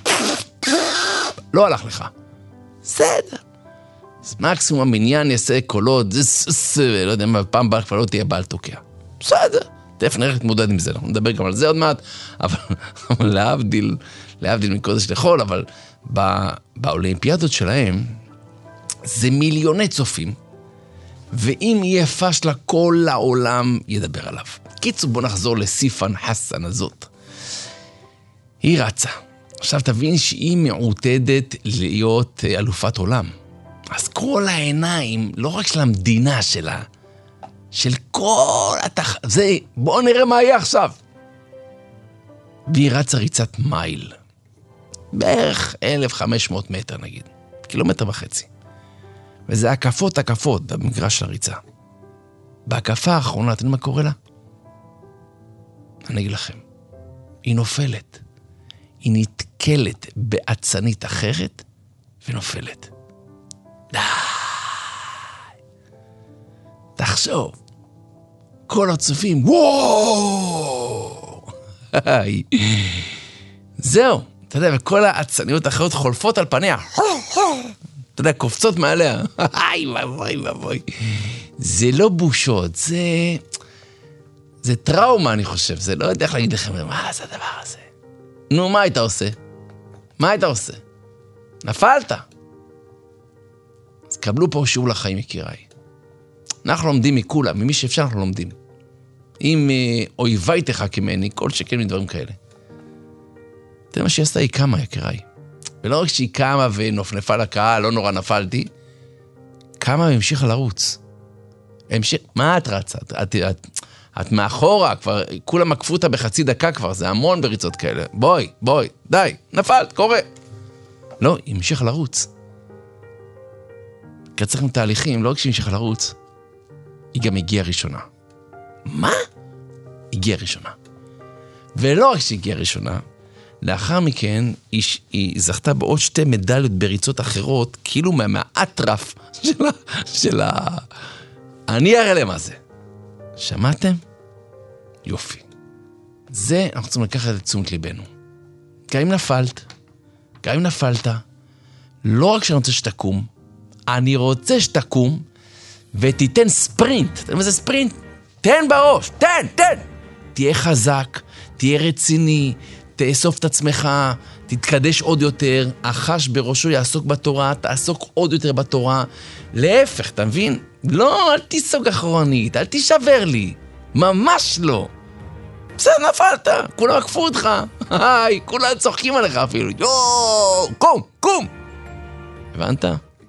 לא הלך לך. בסדר. אז מקסימום המניין יעשה קולות, לא יודע מה, פעם באה כבר לא תהיה בעל תוקע. בסדר. תכף נראה להתמודד עם זה, אנחנו נדבר גם על זה עוד מעט, אבל להבדיל מקודש לחול, אבל באולימפיאדות שלהם, זה מיליוני צופים, ואם יהיה פשלה, כל העולם ידבר עליו. קיצור, בוא נחזור לסיפן חסן הזאת. היא רצה. עכשיו תבין שהיא מעוטדת להיות אלופת עולם. אז כל העיניים, לא רק של המדינה שלה, של כל זה, בואו נראה מה יהיה עכשיו. והיא רצה ריצת מייל. בערך 1,500 מטר נגיד. 1.5 קילומטר. וזה הקפות במגרש של הריצה. בהקפה האחרונה, אתם מה קורה לה? אני אגיד לכם. היא נופלת. היא נתקלת באצנית אחרת ונופלת. די. תחשוב. כל הצופים, וואו! זהו. אתה יודע, וכל האצניות האחרות חולפות על פניה. אתה יודע, קופצות מעליה. וואי. זה לא בושות, זה טראומה, אני חושב. זה לא יודע איך להגיד לכם, מה זה הדבר הזה? נו, מה היית עושה? נפלת. אז קבלו פה שיעור לחיים, יקיריי. אנחנו לומדים מכולם, ממי שאפשר אנחנו לומדים. אם אויבי תחק ממני, כל שכן מדברים כאלה. תראה מה שעשתה, היא קמה, יקיריי. ולא רק שהיא קמה ונופנפה לקהל, לא נורא נפלתי, קמה והמשיכה לרוץ. מה את רצה? את מאחורה, כבר כולם עקפו אותה בחצי דקה כבר, זה המון בריצות כאלה. בואי, די, נפלת, קורה. לא, היא המשיכה לרוץ. כי צריכים תהליכים, לא רק שהיא המשיכה לרוץ, היא גם הגיעה ראשונה. מה? הגיעה ראשונה. ולא רק שהיא הגיעה ראשונה, לאחר מכן היא זכתה בעוד 2 מדליות בריצות אחרות, כאילו מהאטרף שלה. אני אראה למה זה. שמעתם? יופי. זה אנחנו צריכים לקחת את תשומת ליבנו. גם אם נפלת, לא רק שאני רוצה שתקום, אני רוצה שתקום ותיתן ספרינט. אתה יודע מה זה ספרינט? תן בראש, תן. תהיה חזק, תהיה רציני, תאסוף את עצמך, תתקדש עוד יותר, החש בראשו יעסוק בתורה, תעסוק עוד יותר בתורה. להפך, אתה מבין? לא, אל תיסוג אחרונית, אל תישבר לי. ממש לא. בסדר, נפלת, כולם עקפו אותך. היי, כולם צוחקים עליך אפילו. יואו, קום. הבנת?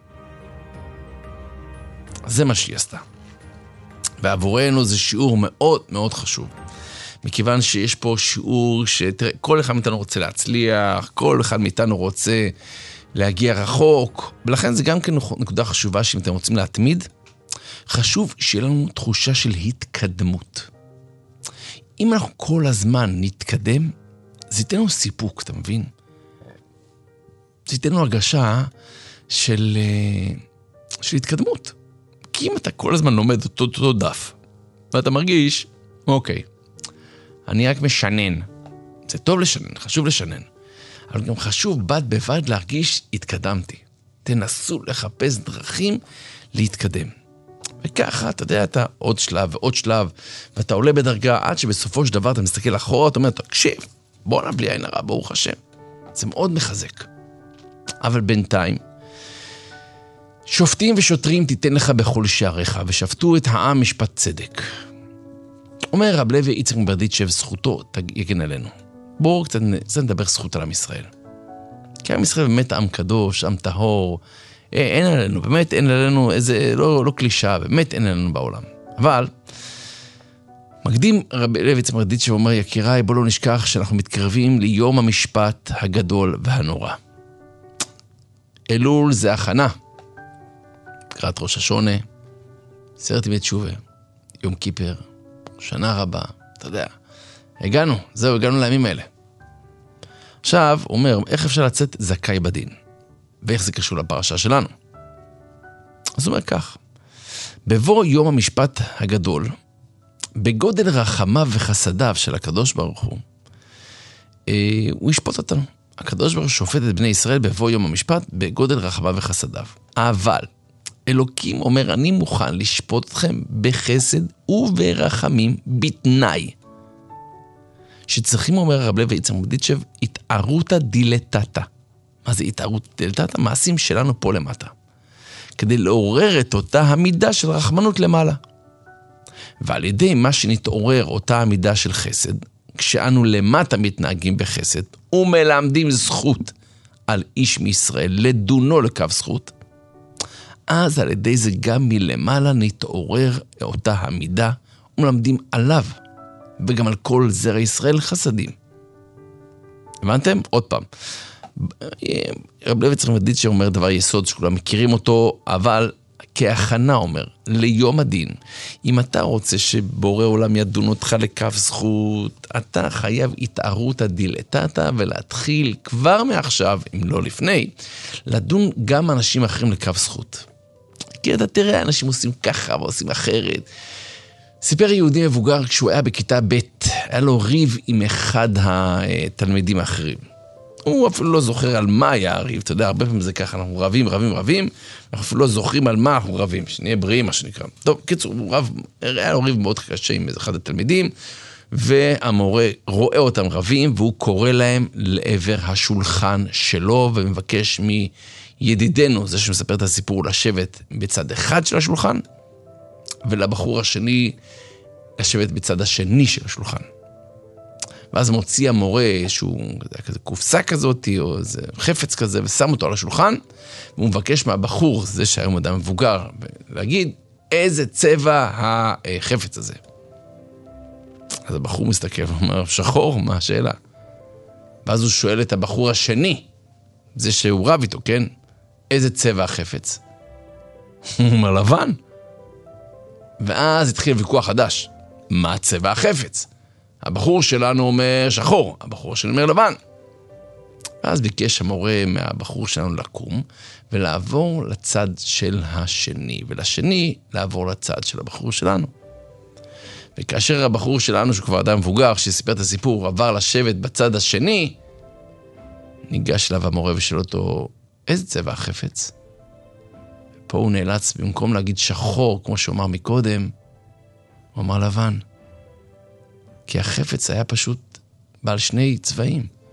זה מה שהיא עשתה. ועבורנו זה שיעור מאוד מאוד חשוב. מכיוון שיש פה שיעור שתראה, כל אחד מאיתנו רוצה להצליח, כל אחד מאיתנו רוצה להגיע רחוק, ולכן זה גם כן נקודה חשובה שאם אתם רוצים להתמיד, חשוב שיהיה לנו תחושה של התקדמות. אם אנחנו כל הזמן נתקדם, זה ייתן לנו סיפוק, אתה מבין? זה ייתן לנו הרגשה של התקדמות. כי אם אתה כל הזמן לומד אותו דף, ואתה מרגיש, אוקיי, אני רק משנן. זה טוב לשנן, חשוב לשנן. אבל גם חשוב בד בבד להרגיש התקדמתי. תנסו לחפש דרכים להתקדם. וככה, אתה יודע, אתה עוד שלב ועוד שלב, ואתה עולה בדרגה עד שבסופו של דבר אתה מסתכל אחורה, אתה אומר, תקשיב, בוא נבלי עין הרע, ברוך השם. זה מאוד מחזק. אבל בינתיים, שופטים ושוטרים תיתן לך בכל שעריך, ושפטו את העם משפט צדק. אומר רב לוי יצחק מברדיצ'ב, זכותו יגן עלינו. בואו קצת נדבר זכות על עם ישראל. כי עם ישראל באמת עם קדוש, עם טהור, אין עלינו, באמת אין עלינו איזה, לא קלישה, באמת אין עלינו בעולם. אבל, מקדים רב לוי יצחק מברדיצ'ב ואומר, יקיריי, בואו לא נשכח שאנחנו מתקרבים ליום המשפט הגדול והנורא. אלול זה הכנה. קראת ראש השונה, סרט ימי תשובה, יום כיפר, שנה רבה, אתה יודע. הגענו לימים האלה. עכשיו, הוא אומר, איך אפשר לצאת זכאי בדין? ואיך זה קשור לפרשה שלנו? אז הוא אומר כך, בבוא יום המשפט הגדול, בגודל רחמיו וחסדיו של הקדוש ברוך הוא ישפוט אותנו. הקדוש ברוך הוא שופט את בני ישראל בבוא יום המשפט, בגודל רחמיו וחסדיו. אבל, אלוקים אומר, אני מוכן לשפוט אתכם בחסד וברחמים בתנאי. שצריכים, אומר הרב לוי יצחק מברדיצ'ב, התערותא דילתתא. מה זה התערותא דילתתא? מעשים שלנו פה למטה. כדי לעורר את אותה המידה של רחמנות למעלה. ועל ידי מה שנתעורר אותה המידה של חסד, כשאנו למטה מתנהגים בחסד, ומלמדים זכות על איש מישראל, לדונו לקו זכות, אז על ידי זה גם מלמעלה נתעורר אותה המידה, ומלמדים עליו, וגם על כל זרע ישראל חסדים. הבנתם? עוד פעם. רב לוי יצחק מברדיצ'ב אומר דבר יסוד שכולם מכירים אותו, אבל כהכנה אומר, ליום הדין, אם אתה רוצה שבורא עולם ידון אותך לקו זכות, אתה חייב התערותא דילתתא ולהתחיל כבר מעכשיו, אם לא לפני, לדון גם אנשים אחרים לקו זכות. כי אתה תראה, אנשים עושים ככה ועושים אחרת. סיפר יהודי מבוגר כשהוא היה בכיתה ב', היה לו ריב עם אחד התלמידים האחרים. הוא אפילו לא זוכר על מה היה הריב, אתה יודע, הרבה פעמים זה ככה, אנחנו רבים, אנחנו אפילו לא זוכרים על מה אנחנו רבים, שנהיה בריאים, מה שנקרא. טוב, קיצור, היה לו ריב מאוד קשה עם אחד התלמידים, והמורה רואה אותם רבים, והוא קורא להם לעבר השולחן שלו, ומבקש מידידנו, זה שמספר את הסיפור, לשבת בצד אחד של השולחן, ולבחור השני לשבת בצד השני של השולחן. ואז מוציא המורה איזשהו כזה קופסה כזאת, או איזה חפץ כזה, ושם אותו על השולחן, והוא מבקש מהבחור, זה שהיום אדם מבוגר, להגיד איזה צבע החפץ הזה. אז הבחור מסתכל ואומר, שחור, מה השאלה? ואז הוא שואל את הבחור השני, זה שהוא רב איתו, כן? איזה צבע החפץ? הוא אומר, לבן. ואז התחיל ויכוח חדש. מה צבע החפץ? הבחור שלנו אומר שחור, הבחור שלנו אומר לבן. ואז ביקש המורה מהבחור שלנו לקום, ולעבור לצד של השני, ולשני לעבור לצד של הבחור שלנו. וכאשר הבחור שלנו, שהוא כבר אדם מבוגר, שסיפר את הסיפור, עבר לשבת בצד השני, ניגש אליו המורה ושאל אותו, איזה צבע החפץ? פה הוא נאלץ, במקום להגיד שחור, כמו שהוא אמר מקודם, הוא אמר לבן. כי החפץ היה פשוט בעל שני צבעים.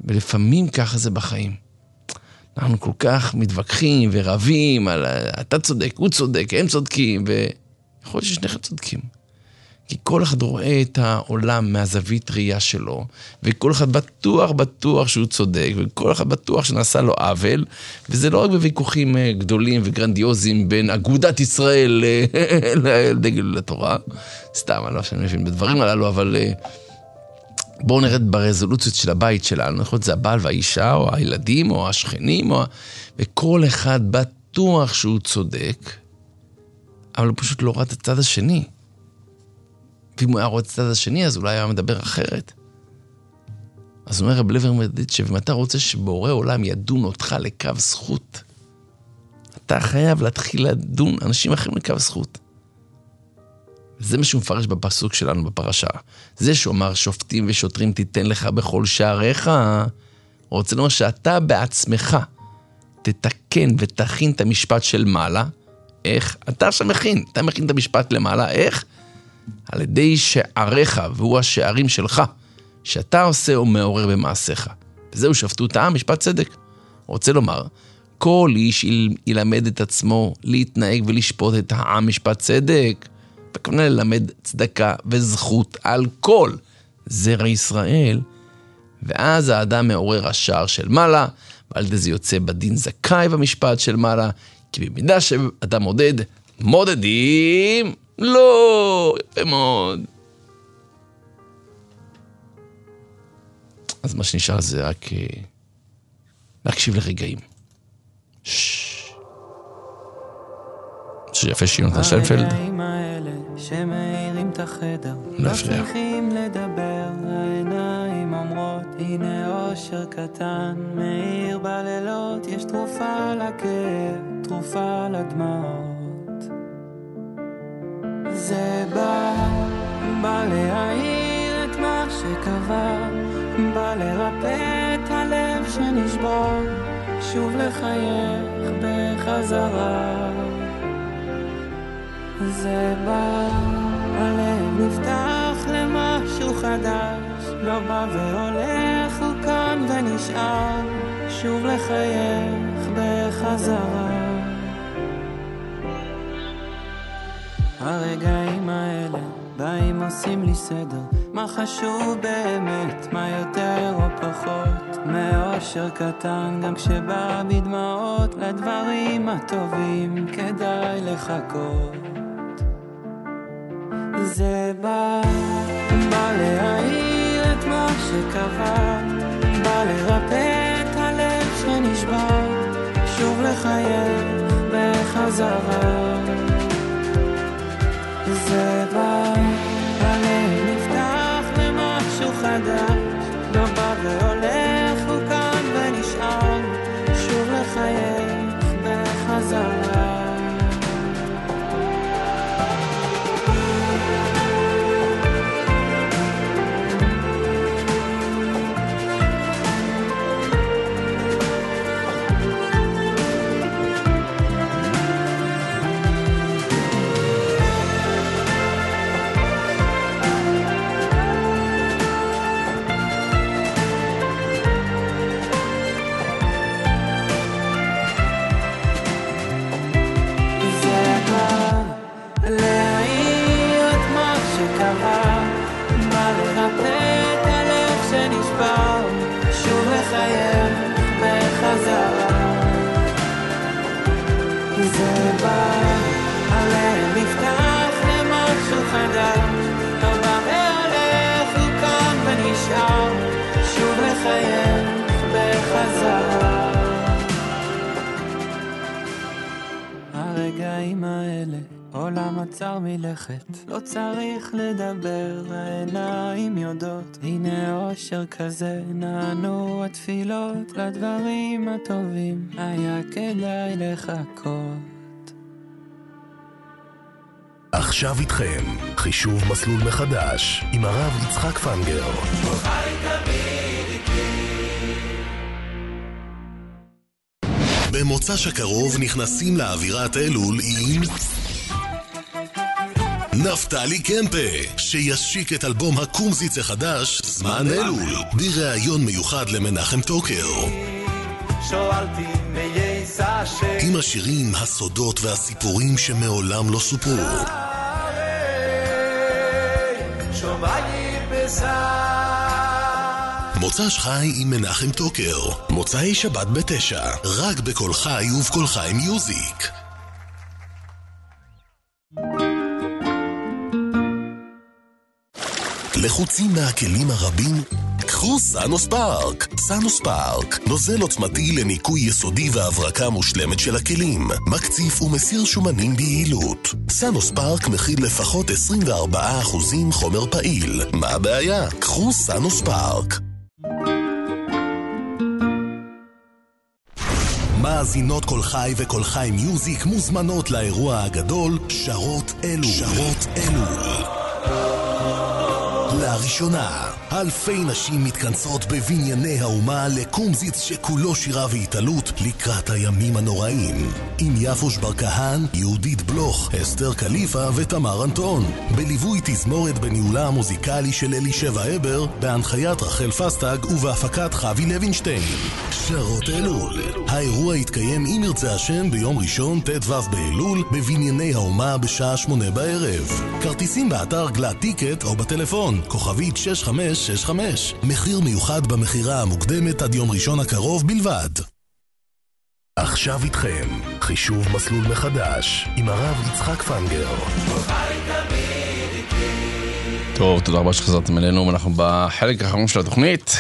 ולפעמים ככה זה בחיים. אנחנו כל כך מתווכחים ורבים על אתה צודק, הוא צודק, הם צודקים, ויכול להיות ששניכם צודקים. כי כל אחד רואה את העולם מהזווית ראייה שלו, וכל אחד בטוח שהוא צודק, וכל אחד בטוח שנעשה לו עוול, וזה לא רק בוויכוחים גדולים וגרנדיוזיים בין אגודת ישראל לדגל התורה, סתם, אני לא שאני מבין בדברים הללו, אבל בואו נרד ברזולוציות של הבית שלנו, יכול להיות זה הבעל והאישה, או הילדים, או השכנים, וכל אחד בטוח שהוא צודק, אבל הוא פשוט לא ראה את הצד השני. ואם הוא היה רואה את הצד השני, אז אולי היה מדבר אחרת. אז אומר רב לבר מדיצ'ב, אם אתה רוצה שבורא עולם ידון אותך לקו זכות, אתה חייב להתחיל לדון אנשים אחרים לקו זכות. זה מה שהוא מפרש בפסוק שלנו בפרשה. זה שאומר שופטים ושוטרים תיתן לך בכל שעריך, הוא רוצה לומר שאתה בעצמך תתקן ותכין את המשפט של מעלה. איך? אתה עכשיו מכין, אתה מכין את המשפט למעלה, איך? על ידי שעריך, והוא השערים שלך, שאתה עושה ומעורר במעשיך. וזהו שפטו את העם, משפט צדק. הוא רוצה לומר, כל איש ילמד את עצמו להתנהג ולשפוט את העם משפט צדק, וכמובן ללמד צדקה וזכות על כל זרע ישראל, ואז האדם מעורר השער של מעלה, ועל ידי זה יוצא בדין זכאי במשפט של מעלה, כי במידה שאדם מודד, מודדים, לא, יפה מאוד. אז מה שנשאר זה רק להקשיב לרגעים. שיפה שיונתן שיינפלד. הרגעים האלה שמאירים את החדר, לא צריכים לדבר, העיניים אומרות הנה אושר קטן מאיר בלילות, יש תרופה לכאב, תרופה לדמעות. זה בא להעיר את מה שקבע, בא לרפא את הלב שנשבור, שוב לחייך בחזרה. זה בא, הלב נפתח למשהו חדש, לא בא והולך, הוא כאן ונשאר, שוב לחייך בחזרה. הרגעים האלה באים עושים לי סדר, מה חשוב באמת, מה יותר או פחות, מאושר קטן גם כשבא בדמעות, לדברים הטובים כדאי לחכות. זה בא להעיר את מה שקבע, בא לרפא את הלב שנשבר, שוב לחייך בחזרה. זה בא, הלב נפתח למשהו חדש, לא בא והולך, הוא כאן ונשאר, שוב לחייך בחזרה. הרגעים האלה עולם עצר מלכת, לא צריך לדבר, העיניים יודעות, הנה אושר כזה, נענו התפילות, לדברים הטובים היה כדאי לחכות. עכשיו איתכם חישוב מסלול מחדש עם הרב יצחק פנגר. במוצ"ש הקרוב נכנסים לאווירת אלול עם נפתלי קמפה, שישיק את אלבום הקומזיץ החדש, זמן אלול, בראיון מיוחד למנחם טוקר. עם השירים, הסודות והסיפורים שמעולם לא סופרו. מוצ"ש חי עם מנחם טוקר, מוצאי שבת ב9, רק בכל חי ובכל חי מיוזיק. לחוצים מהכלים הרבים? קחו סאנוס פארק. סאנוס פארק, נוזל עוצמתי לניקוי יסודי והברקה מושלמת של הכלים, מקציף ומסיר שומנים ביעילות. סאנוס פארק מכיל לפחות 24% חומר פעיל. מה הבעיה? קחו סאנוס פארק. מאזינות כל חי וכל חי מיוזיק מוזמנות לאירוע הגדול שרות אלול. שרות אלול. לראשונה, אלפי נשים מתכנסות בבנייני האומה לקומזיץ שכולו שירה והתעלות לקראת הימים הנוראים. עם יפוש ברקהן, יהודית בלוך, אסתר קליפה ותמר אנטון. בליווי תזמורת בניהולה המוזיקלי של אלישבע אבר, בהנחיית רחל פסטג ובהפקת חווי לוינשטיין. שרות אלול. האירוע יתקיים אם ירצה השם ביום ראשון ט"ו באלול בבנייני האומה בשעה 8 בערב. כרטיסים באתר גלת טיקט או בטלפון כוכבית 6565. מחיר מיוחד במחירה המוקדמת עד יום ראשון הקרוב בלבד. עכשיו איתכם חישוב מסלול מחדש עם הרב יצחק פנגר. טוב, תודה רבה שחזרתם אלינו, ואנחנו בחלק האחרון של התוכנית.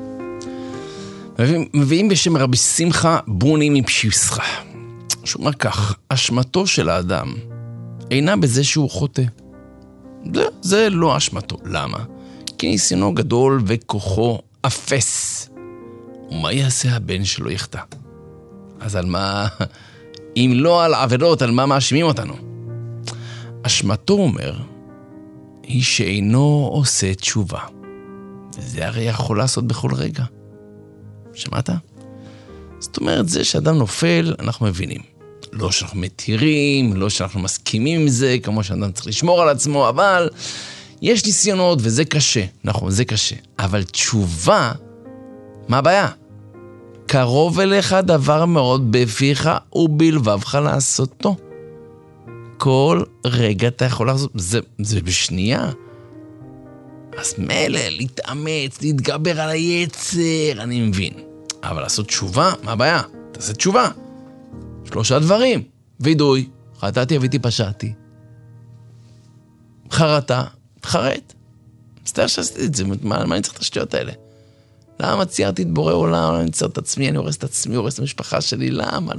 מביאים בשם רבי שמחה בוני מבשיסחה. שהוא אומר כך, אשמתו של האדם אינה בזה שהוא חוטא. זה לא אשמתו. למה? כי ניסיונו גדול וכוחו אפס. ומה יעשה הבן שלו יחטא? אז על מה, אם לא על עבירות, על מה מאשימים אותנו? אשמתו, אומר, היא שאינו עושה תשובה. וזה הרי יכול לעשות בכל רגע. שמעת? זאת אומרת, זה שאדם נופל, אנחנו מבינים. לא שאנחנו מתירים, לא שאנחנו מסכימים עם זה, כמו שאדם צריך לשמור על עצמו, אבל יש ניסיונות וזה קשה. נכון, זה קשה. אבל תשובה, מה הבעיה? קרוב אליך דבר מאוד בפיך ובלבבך לעשותו. כל רגע אתה יכול לעשות, זה בשנייה. אז מלא, להתאמץ, להתגבר על היצר, אני מבין. אבל לעשות תשובה, מה הבעיה? תעשה תשובה. 3 דברים. וידוי, חטאתי, אביתי, פשעתי. חרטה, תחרט. מסתר שעשיתי את זה, מה אני צריך את השטויות האלה? למה ציירתי את בורא עולם, אני ציירת את עצמי, אני הורס את עצמי, הורס את המשפחה שלי, למה?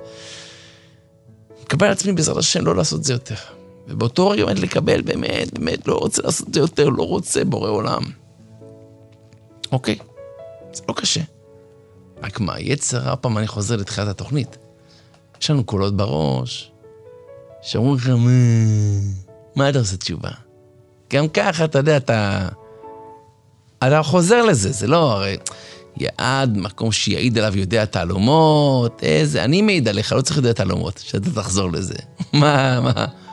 מקבל על עצמי בעזרת השם לא לעשות זה יותר. ובאותו רגע באמת לקבל, באמת לא רוצה לעשות זה יותר, לא רוצה בורא עולם. אוקיי, זה לא קשה. רק מה, יצר, פעם אני חוזר לתחילת התוכנית. יש לנו קולות בראש, שאומרים לך, מה אתה עושה תשובה? גם ככה, אתה יודע, אתה חוזר לזה, זה לא, הרי, יעד, מקום שיעיד עליו יודע תעלומות, אני מעיד עליך, לא צריך לדעת תעלומות, שאתה תחזור לזה. מה?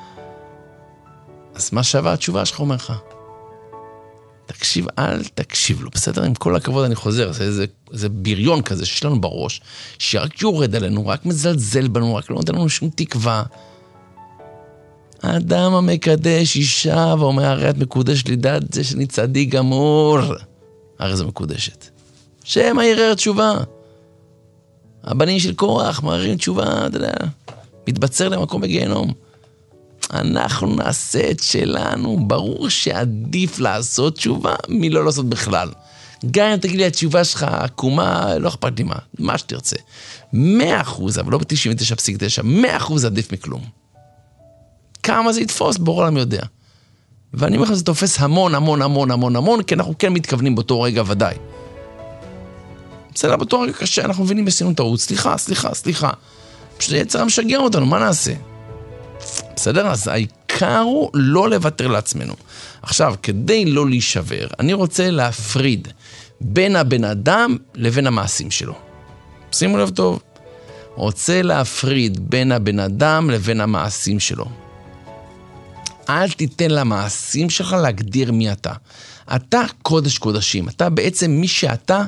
אז מה שווה התשובה שלך אומר לך? תקשיב, אל תקשיב לו, בסדר? עם כל הכבוד אני חוזר, זה בריון כזה שיש לנו בראש, שרק יורד עלינו, רק מזלזל בנו, רק לא נותן לנו שום תקווה. האדם המקדש אישה ואומר, הרי את מקודש לידת זה שאני צדיק גמור. הרי זו מקודשת. שם הערער תשובה. הבנים של כוח מערערים תשובה, אתה יודע, מתבצר למקום בגיהנום. אנחנו נעשה את שלנו, ברור שעדיף לעשות תשובה מלא לעשות בכלל. גם אם תגיד לי התשובה שלך עקומה, לא אכפת לי מה שתרצה. 100%, אבל לא ב-99.9, 100% עדיף מכלום. כמה זה יתפוס, ברור למה יודע. ואני אומר לך, זה תופס המון, כי אנחנו כן מתכוונים באותו רגע ודאי. בסדר, באותו רגע קשה, אנחנו מבינים בסינו טעות, סליחה. פשוט יצר משגע אותנו, מה נעשה? בסדר? אז העיקר הוא לא לוותר לעצמנו. עכשיו, כדי לא להישבר, אני רוצה להפריד בין הבן אדם לבין המעשים שלו. שימו לב טוב. רוצה להפריד בין הבן אדם לבין המעשים שלו. אל תיתן למעשים שלך להגדיר מי אתה. אתה קודש קודשים, אתה בעצם מי שאתה,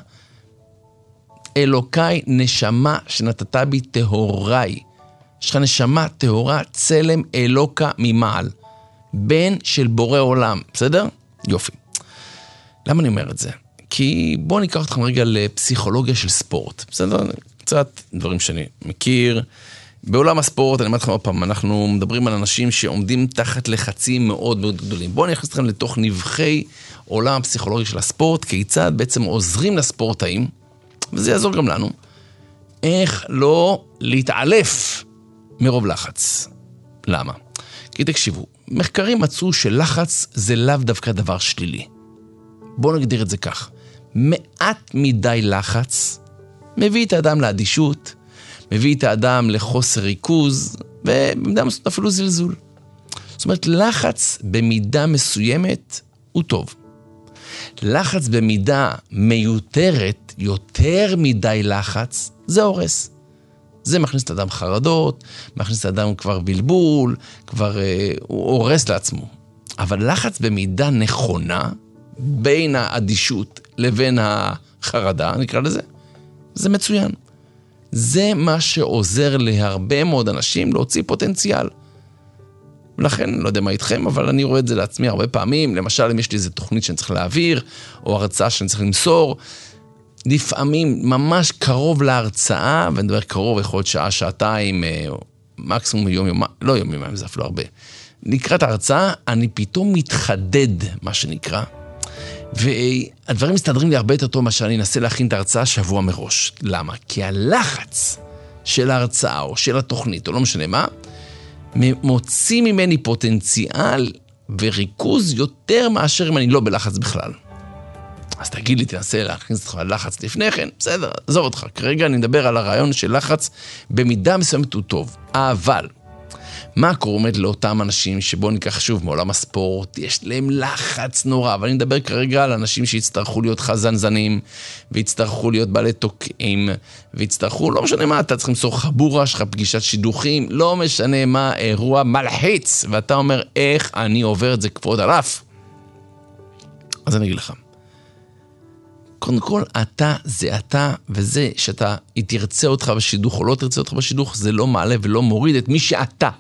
אלוקי נשמה שנתת בי טהוריי. יש לך נשמה טהורה, צלם אלוקה ממעל. בן של בורא עולם, בסדר? יופי. למה אני אומר את זה? כי בואו ניקח אתכם רגע לפסיכולוגיה של ספורט, בסדר? קצת דברים שאני מכיר. בעולם הספורט, אני אומר לכם עוד פעם, אנחנו מדברים על אנשים שעומדים תחת לחצים מאוד מאוד גדולים. בואו נכנס אתכם לתוך נבחי עולם הפסיכולוגיה של הספורט, כיצד בעצם עוזרים לספורטאים, וזה יעזור גם לנו, איך לא להתעלף מרוב לחץ. למה? כי תקשיבו, מחקרים מצאו שלחץ זה לאו דווקא דבר שלילי. בואו נגדיר את זה כך. מעט מדי לחץ מביא את האדם לאדישות, מביא את האדם לחוסר ריכוז, ובמידה מסוימת אפילו זלזול. זאת אומרת, לחץ במידה מסוימת הוא טוב. לחץ במידה מיותרת, יותר מדי לחץ, זה הורס. זה מכניס את האדם חרדות, מכניס את האדם כבר בלבול, כבר הוא הורס לעצמו. אבל לחץ במידה נכונה, בין האדישות לבין החרדה, נקרא לזה, זה מצוין. זה מה שעוזר להרבה מאוד אנשים להוציא פוטנציאל. ולכן, לא יודע מה איתכם, אבל אני רואה את זה לעצמי הרבה פעמים. למשל, אם יש לי איזו תוכנית שאני צריך להעביר, או הרצאה שאני צריך למסור, לפעמים ממש קרוב להרצאה, ואני מדבר קרוב, יכול להיות שעה, שעתיים, מקסימום יום, לא יום, זה אפילו הרבה. לקראת ההרצאה, אני פתאום מתחדד, מה שנקרא, והדברים מסתדרים לי הרבה יותר טוב מה שאני אנסה להכין את ההרצאה שבוע מראש. למה? כי הלחץ של ההרצאה או של התוכנית, או לא משנה מה, מוציא ממני פוטנציאל וריכוז יותר מאשר אם אני לא בלחץ בכלל. אז תגיד לי, תנסה להכניס אותך ללחץ לפני כן, בסדר, עזוב אותך. כרגע אני מדבר על הרעיון של לחץ במידה מסוימת הוא טוב. אבל מה קורה לאותם אנשים שבואו ניקח שוב מעולם הספורט, יש להם לחץ נורא, אבל אני מדבר כרגע על אנשים שיצטרכו להיות חזנזנים, ויצטרכו להיות בעלי תוקעים, ויצטרכו, לא משנה מה, אתה צריך למסור חבורה שלך, פגישת שידוכים, לא משנה מה, אירוע מלחיץ, ואתה אומר, איך אני עובר את זה כבוד עליו? אז אני אגיד לך, קודם כל, אתה זה אתה, וזה שאתה תרצה אותך בשידוך או לא תרצה אותך בשידוך, זה לא מעלה ולא מוריד את מי שאתה.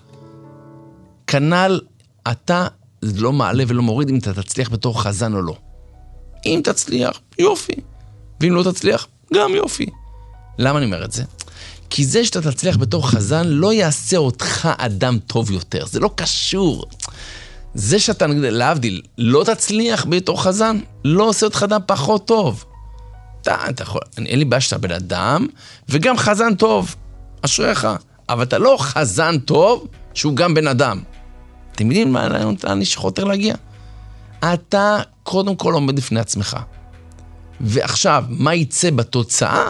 כנ"ל, אתה לא מעלה ולא מוריד אם אתה תצליח בתור חזן או לא. אם תצליח, יופי. ואם לא תצליח, גם יופי. למה אני אומר את זה? כי זה שאתה תצליח בתור חזן לא יעשה אותך אדם טוב יותר. זה לא קשור. זה שאתה, להבדיל, לא תצליח בתור חזן, לא עושה אותך אדם פחות טוב. אתה יכול, אין לי בעיה שאתה בן אדם, וגם חזן טוב. אשריך. אבל אתה לא חזן טוב, שהוא גם בן אדם. אתם יודעים מה אני שחותר להגיע? אתה קודם כל עומד לפני עצמך. ועכשיו, מה יצא בתוצאה?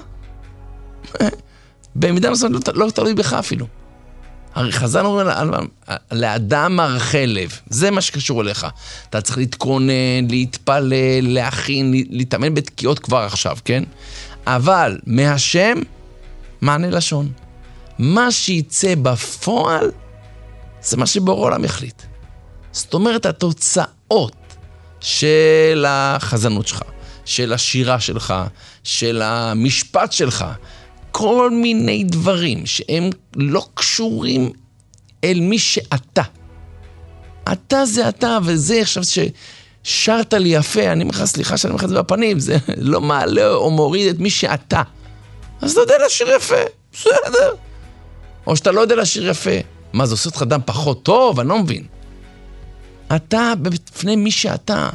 במידה מסוימת לא תלוי בך אפילו. הרי חז"ל אומרים לאדם מרחה לב. זה מה שקשור אליך. אתה צריך להתכונן, להתפלל, להכין, להתאמן בתקיעות כבר עכשיו, כן? אבל מהשם, מענה לשון. מה שיצא בפועל, זה מה שבורא עולם יחליט. זאת אומרת, התוצאות של החזנות שלך, של השירה שלך, של המשפט שלך, כל מיני דברים שהם לא קשורים אל מי שאתה. אתה זה אתה, וזה עכשיו ששרת לי יפה, אני אומר לך, סליחה שאני אומר לך את זה בפנים, זה לא מעלה או מוריד את מי שאתה. אז אתה יודע לשיר יפה, בסדר. או שאתה לא יודע לשיר יפה. מה, זה עושה אותך אדם פחות טוב? אני לא מבין. אתה בפני מי שאתה.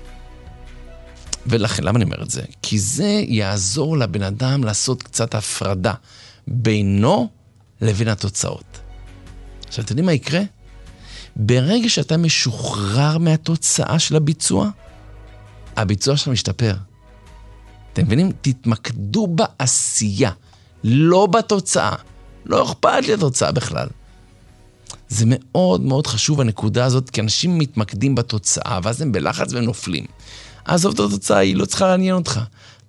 ולכן, למה אני אומר את זה? כי זה יעזור לבן אדם לעשות קצת הפרדה בינו לבין התוצאות. עכשיו, אתם יודעים מה יקרה? ברגע שאתה משוחרר מהתוצאה של הביצוע, הביצוע שלך משתפר. אתם מבינים? תתמקדו בעשייה, לא בתוצאה. לא אכפת לי התוצאה בכלל. זה מאוד מאוד חשוב הנקודה הזאת, כי אנשים מתמקדים בתוצאה, ואז הם בלחץ והם נופלים. עזוב את התוצאה, היא לא צריכה לעניין אותך.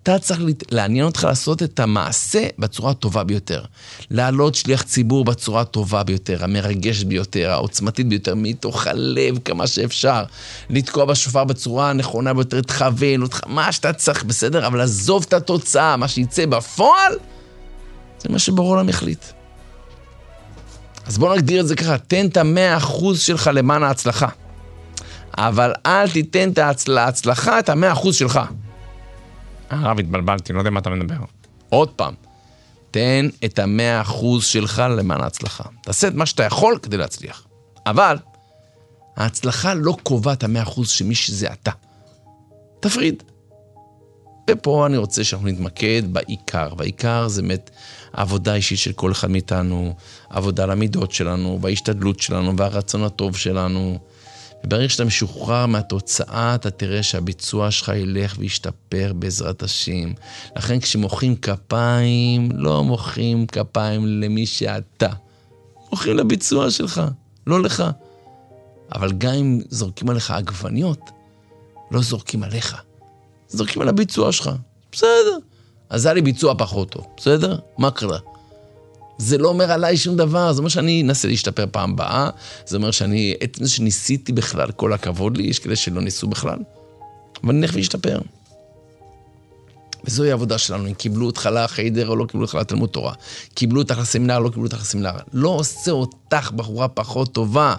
אתה צריך לעניין אותך לעשות את המעשה בצורה הטובה ביותר. לעלות שליח ציבור בצורה הטובה ביותר, המרגש ביותר, העוצמתית ביותר, מתוך הלב כמה שאפשר. לתקוע בשופר בצורה הנכונה ביותר, תכוון, מה שאתה צריך, בסדר? אבל עזוב את התוצאה, מה שיצא בפועל, זה מה שבורא עולם יחליט. אז בוא נגדיר את זה ככה, תן את 100% שלך למען ההצלחה. אבל אל תיתן את ההצלחה, את 100% שלך. הרב, התבלבלתי, לא יודע מה אתה מדבר. עוד פעם, תן את 100% שלך למען ההצלחה. תעשה את מה שאתה יכול כדי להצליח. אבל ההצלחה לא קובעת 100% שמי שזה אתה. תפריד. ופה אני רוצה שאנחנו נתמקד בעיקר. והעיקר זה באמת העבודה האישית של כל אחד מאיתנו, עבודה למידות שלנו, בהשתדלות שלנו, והרצון הטוב שלנו. וברגע שאתה משוחרר מהתוצאה, אתה תראה שהביצוע שלך ילך וישתפר בעזרת השם. לכן כשמוחאים כפיים, לא מוחאים כפיים למי שאתה. מוחאים לביצוע שלך, לא לך. אבל גם אם זורקים עליך עגבניות, לא זורקים עליך. זורקים על הביצוע שלך. בסדר. אז היה לי ביצוע פחות טוב. בסדר? מה קרה? זה לא אומר עליי שום דבר, זה אומר שאני אנסה להשתפר פעם הבאה, זה אומר את זה שניסיתי בכלל, כל הכבוד לי, יש כאלה שלא ניסו בכלל, אבל נלך וישתפר. וזוהי העבודה שלנו, אם קיבלו אותך לחיידר או לא קיבלו אותך לתלמוד תורה, קיבלו אותך לסמינר, לא קיבלו אותך לסמינר, לא עושה אותך בחורה פחות טובה.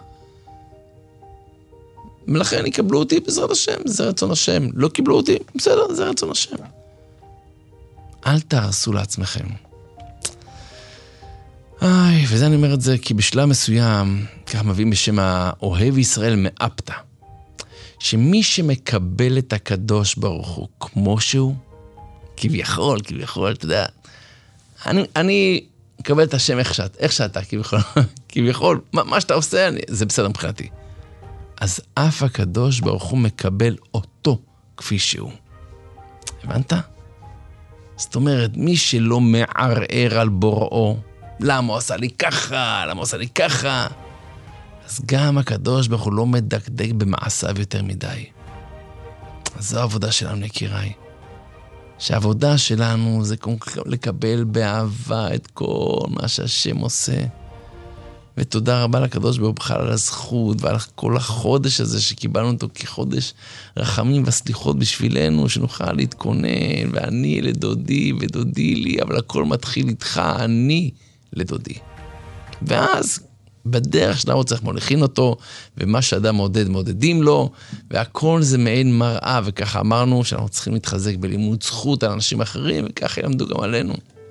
ולכן יקבלו אותי בעזרת השם, זה רצון השם, לא קיבלו אותי, בסדר, זה רצון השם. אל תהרסו לעצמכם. וזה אני אומר את זה כי בשלב מסוים, כך מביאים בשם האוהב ישראל מאפתא, שמי שמקבל את הקדוש ברוך הוא כמו שהוא, כביכול, אתה יודע, אני מקבל את השם איך שאתה, כביכול, מה שאתה עושה, זה בסדר מבחינתי. אז אף הקדוש ברוך הוא מקבל אותו כפי שהוא. הבנת? זאת אומרת, מי שלא מערער על בוראו, למה הוא עשה לי ככה? אז גם הקדוש ברוך הוא לא מדקדק במעשיו יותר מדי. אז זו העבודה שלנו, יקיריי. שהעבודה שלנו זה לקבל באהבה את כל מה שהשם עושה. ותודה רבה לקדוש ברוך הוא בכלל על הזכות ועל כל החודש הזה שקיבלנו אותו כחודש רחמים וסליחות בשבילנו, שנוכל להתכונן, ואני לדודי ודודי לי, אבל הכל מתחיל איתך, אני לדודי. ואז בדרך שלנו צריך מוליכים אותו, ומה שאדם מעודדים לו, והכל זה מעין מראה, וככה אמרנו שאנחנו צריכים להתחזק בלימוד זכות על אנשים אחרים, וככה ילמדו גם עלינו.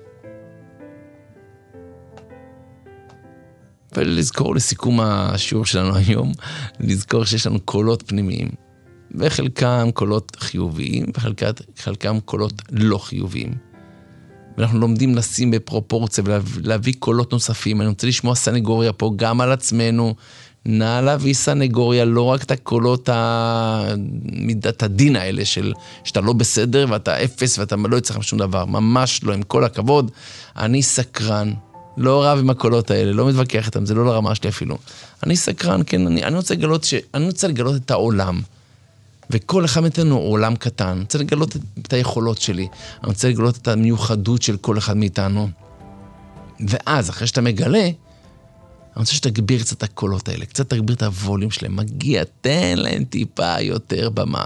ולזכור לסיכום השיעור שלנו היום, לזכור שיש לנו קולות פנימיים, וחלקם קולות חיוביים, וחלקם קולות לא חיוביים. ואנחנו לומדים לשים בפרופורציה, ולהביא קולות נוספים. אני רוצה לשמוע סנגוריה פה גם על עצמנו, נא להביא סנגוריה, לא רק את הקולות מידת הדין האלה, שאתה לא בסדר, ואתה אפס, ואתה לא יצטרך שום דבר. ממש לא, עם כל הכבוד, אני סקרן. לא רב עם הקולות האלה, לא מתווכח איתם, זה לא לרמה שלי אפילו. אני סקרן, כן, אני רוצה לגלות את העולם. וכל אחד מאיתנו הוא עולם קטן. אני רוצה לגלות את היכולות שלי. אני רוצה לגלות את המיוחדות של כל אחד מאיתנו. ואז, אחרי שאתה מגלה, אני רוצה שתגביר קצת את הקולות האלה, קצת תגביר את הווליום שלהם. מגיע, תן להם טיפה יותר במה.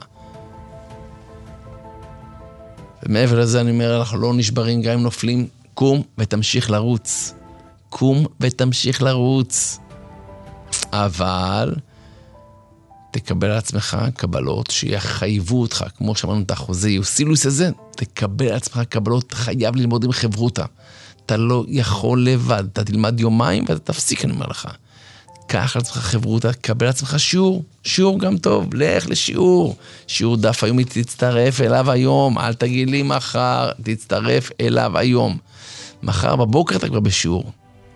ומעבר לזה אני אומר, אנחנו לא נשברים גם אם נופלים, קום ותמשיך לרוץ. קום ותמשיך לרוץ. אבל תקבל על עצמך קבלות שיחייבו אותך, כמו שאמרנו את החוזה יוסילוס הזה, תקבל על עצמך קבלות, חייב ללמוד עם חברותה. אתה לא יכול לבד, אתה תלמד יומיים ואתה תפסיק, אני אומר לך. קח על עצמך חברותה, קבל על עצמך שיעור גם טוב, לך לשיעור. שיעור דף היום, תצטרף אליו היום, אל תגיד לי מחר, תצטרף אליו היום. מחר בבוקר אתה כבר בשיעור.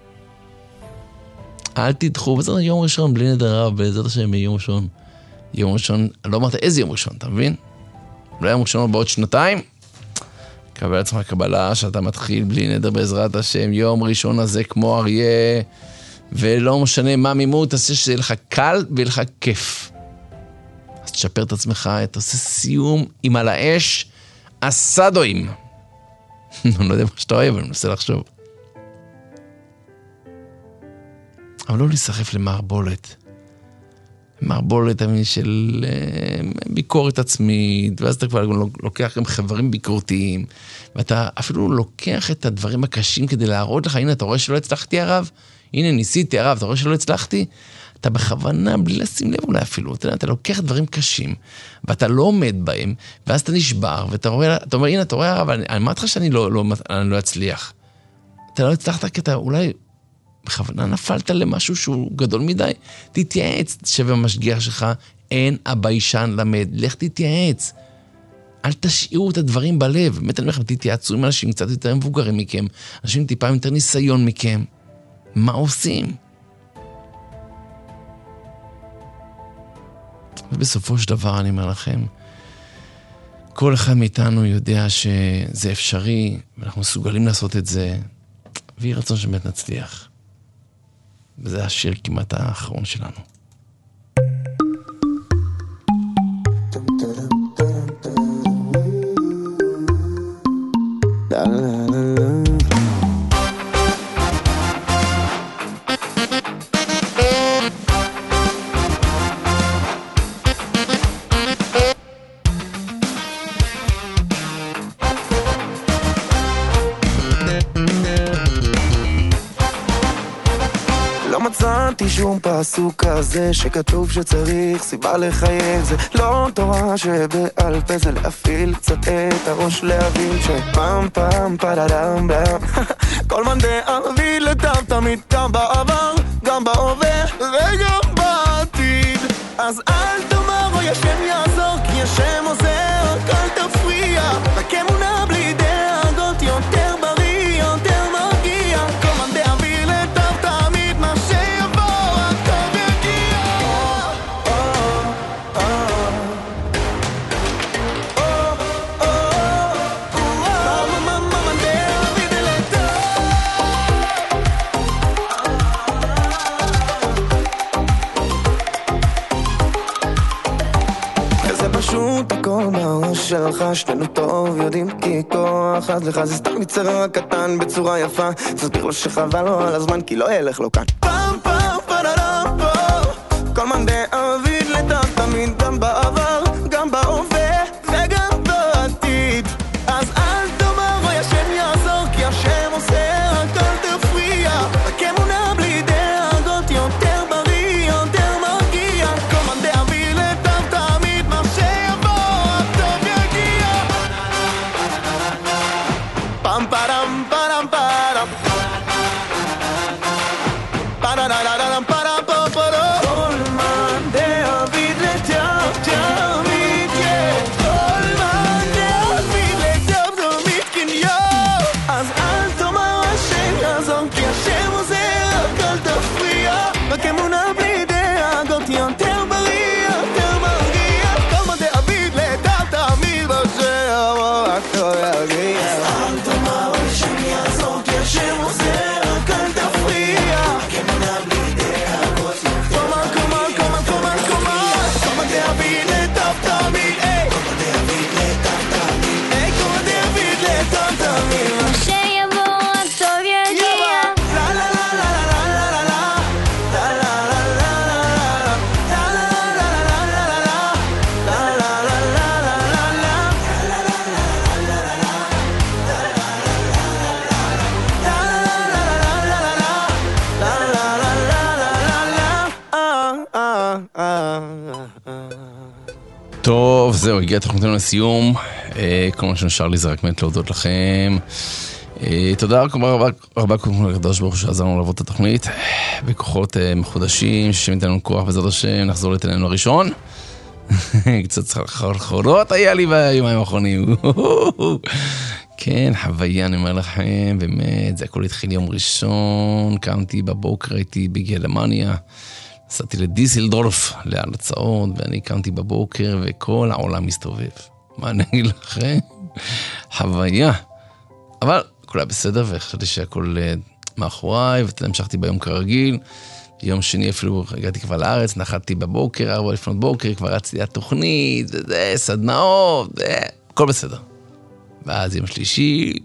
אל תדחו, בעזרת יום ראשון, בלי נדר רב, בעזרת השם ביום ראשון. יום ראשון, לא אמרת איזה יום ראשון, אתה מבין? לא יום ראשון בעוד שנתיים, קבל עצמך קבלה שאתה מתחיל בלי נדר בעזרת השם, יום ראשון הזה כמו אריה, ולא משנה מה מימות, תעשה שזה לך קל ולך כיף. אז תשפר את עצמך, תעשה סיום עם על האש, הסדואים. אני לא יודע מה שאתה אוהב, אני מנסה לחשוב. אבל לא להיסחף למערבולת. מערבולת של ביקורת עצמית, ואז אתה כבר לוקח גם חברים ביקורתיים, ואתה אפילו לוקח את הדברים הקשים כדי להראות לך, הנה אתה רואה שלא הצלחתי הרב, הנה ניסיתי הרב, אתה רואה שלא הצלחתי, אתה בכוונה בלי לשים לב אולי אפילו, אתה לוקח דברים קשים, ואתה לא עומד בהם, ואז אתה נשבר, ואתה אומר, הנה אתה רואה הרב, אני אמרתי לך שאני לא אצליח. אתה לא הצלחת כי אתה אולי בכוונה נפלת למשהו שהוא גדול מדי, תתייעץ, שווה המשגיח שלך, אין הביישן למד, לך תתייעץ. אל תשאירו את הדברים בלב, באמת אני אומר לכם, תתייעצו עם אנשים קצת יותר מבוגרים מכם, אנשים טיפה יותר ניסיון מכם. מה עושים? ובסופו של דבר אני אומר לכם, כל אחד מאיתנו יודע שזה אפשרי, ואנחנו מסוגלים לעשות את זה, ויהי רצון שבאמת נצליח. וזה השיר כמעט האחרון שלנו. שום פסוק כזה שכתוב שצריך סיבה לחייב, זה לא תורה שבעל פה, זה להפעיל קצת את הראש להבין שפעם פעם פרדם בם כל מאן דאבי לטב תמיד, גם בעבר גם בהווה וגם בעתיד. אז אל תאמר אוי השם יעזור, כי השם עוזר, אל תפריע, רק אמונה בלי דאגות, יותר בריא יותר מרגיע. כל מאן דאבי לטב תמיד, מה שלך שתנו טוב, יודעים כי כוח אז לך זה סתם יצר קטן בצורה יפה, תסביר לו שחבל לו על הזמן כי לא ילך לו כאן. פעם פעם פרדם פה כל מאן דאבי לטב תמיד, גם בעבר גם בהווה וגם בעתיד. אז אל תאמר אוי השם יעזור, כי השם עושה, רק אל תפריע, רק אמונה בלי דאגות, יותר בריא יותר מרגיע. כל מאן דאבי לטב תמיד, מה pam param param param pararararam param param כל מאן דאביד לטב תמיד, כל מאן דאביד לטב תמיד, כן אז אל תאמר השם יעזור, כי השם עוזר, רק אל תפריע, רק אמונה בלי דאגות, יותר בריא יותר מרגיע. כל מאן דאביד לטב תמיד, בשם רק לא ירגיע. טוב, זהו, הגיע תוכניתנו לסיום. כל מה שנשאר לי זה רק באמת להודות לכם. תודה רבה קודם לקדוש ברוך הוא שעזרנו לעבוד את התוכנית בכוחות מחודשים, ששמת לנו כוח בעזרת השם, נחזור לתננו הראשון. קצת חולות היה לי ביומיים האחרונים. כן, חוויה, אני אומר לכם, באמת, זה הכל התחיל יום ראשון, קמתי בבוקר, הייתי בגרמניה, נסעתי לדיסלדורף, להרצאות, ואני קמתי בבוקר, וכל העולם מסתובב. מה אני אגיד לכם? חוויה. אבל הכל היה בסדר, וחשבתי שהכל מאחוריי, המשכתי ביום כרגיל. יום שני אפילו הגעתי כבר לארץ, נחתתי בבוקר, 4 לפנות בוקר, כבר רציתי התוכנית, סדנאות, הכל בסדר. ואז יום שלישי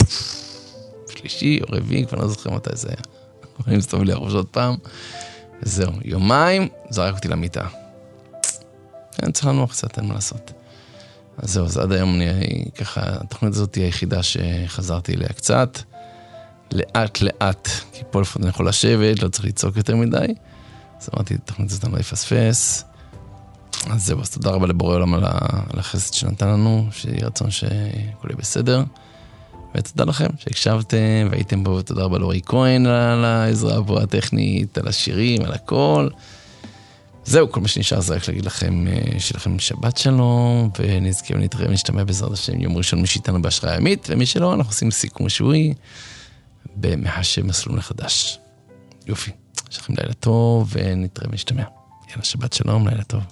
או רביעי, כבר לא זוכר מתי זה היה. אני מסתובב לי הראש עוד פעם, וזהו, יומיים, זרק אותי למיטה. אני צריך לנוח קצת, אין מה לעשות. אז זהו, אז עד היום ככה, התוכנית הזאת היא היחידה שחזרתי אליה קצת, לאט, כי פה לפחות אני יכול לשבת, לא צריך לצעוק יותר מדי, אז אמרתי, התוכנית הזאת אני לא אפספס, אז זהו, אז תודה רבה לבורא עולם על החסד שנתן לנו, שיהיה רצון שכל יהיה בסדר, ותודה לכם שהקשבתם והייתם פה, ותודה רבה לאורי כהן על העזרה פה הטכנית, על השירים, על הכל. זהו, כל מה שנשאר זה רק להגיד לכם שלכם שבת שלום, ונזכה ונתראה ונשתמע בעזרת השם יום ראשון מי שאיתנו בהשראה ימית, ומי שלא, אנחנו עושים סיכום שבועי במחשב מסלול מחדש. יופי, יש לכם לילה טוב ונתראה ונשתמע. יאללה, שבת שלום, לילה טוב.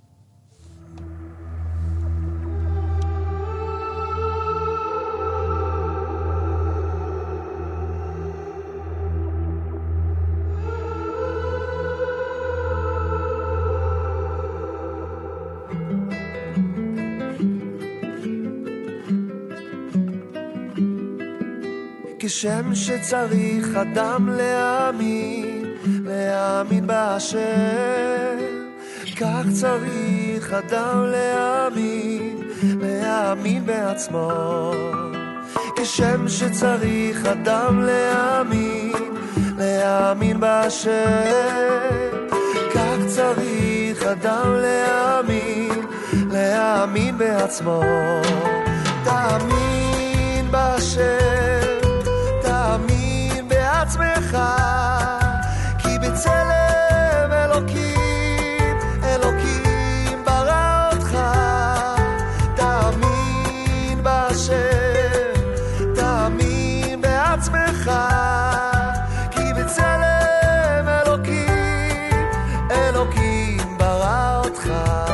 כשם שצריך אדם להאמין בהשם, כך צריך אדם להאמין בעצמו. כשם שצריך אדם להאמין בהשם, כך צריך אדם להאמין בעצמו. תאמין בהשם, תאמין בעצמך, כי בצלם אלוקים ברא אותך. תאמין בהשם, תאמין בעצמך, כי בצלם אלוקים ברא אותך.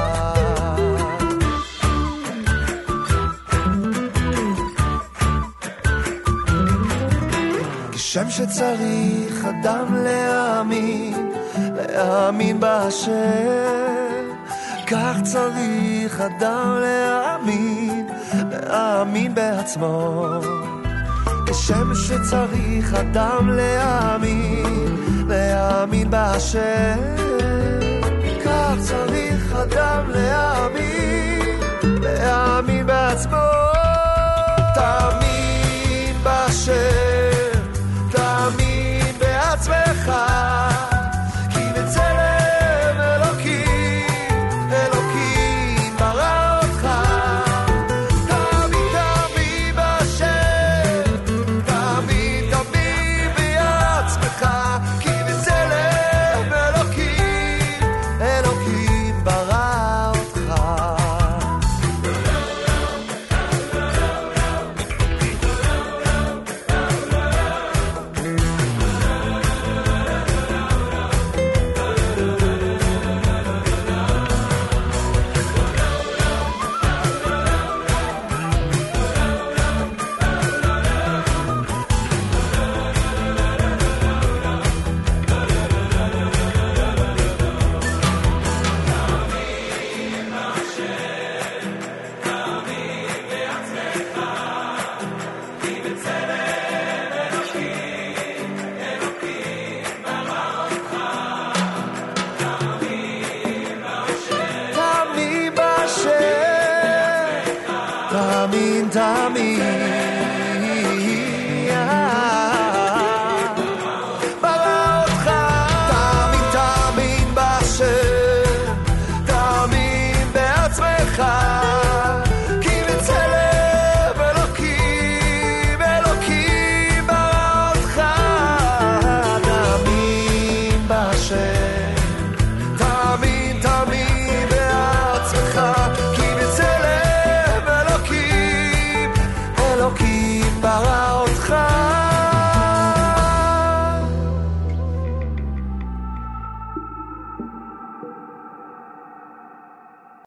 שם שצריך אדם להאמין בהשם, כך צריך אדם להאמין בעצמו. כשם שצריך אדם להאמין בהשם, כך צריך אדם להאמין בעצמו. תאמין בהשם, תאמין בעצמך, כי בצלם אלוקים ברא אותך. תאמין בהשם, תאמין בעצמך, כי בצלם אלוקים ברא אותך. אלוקים ברא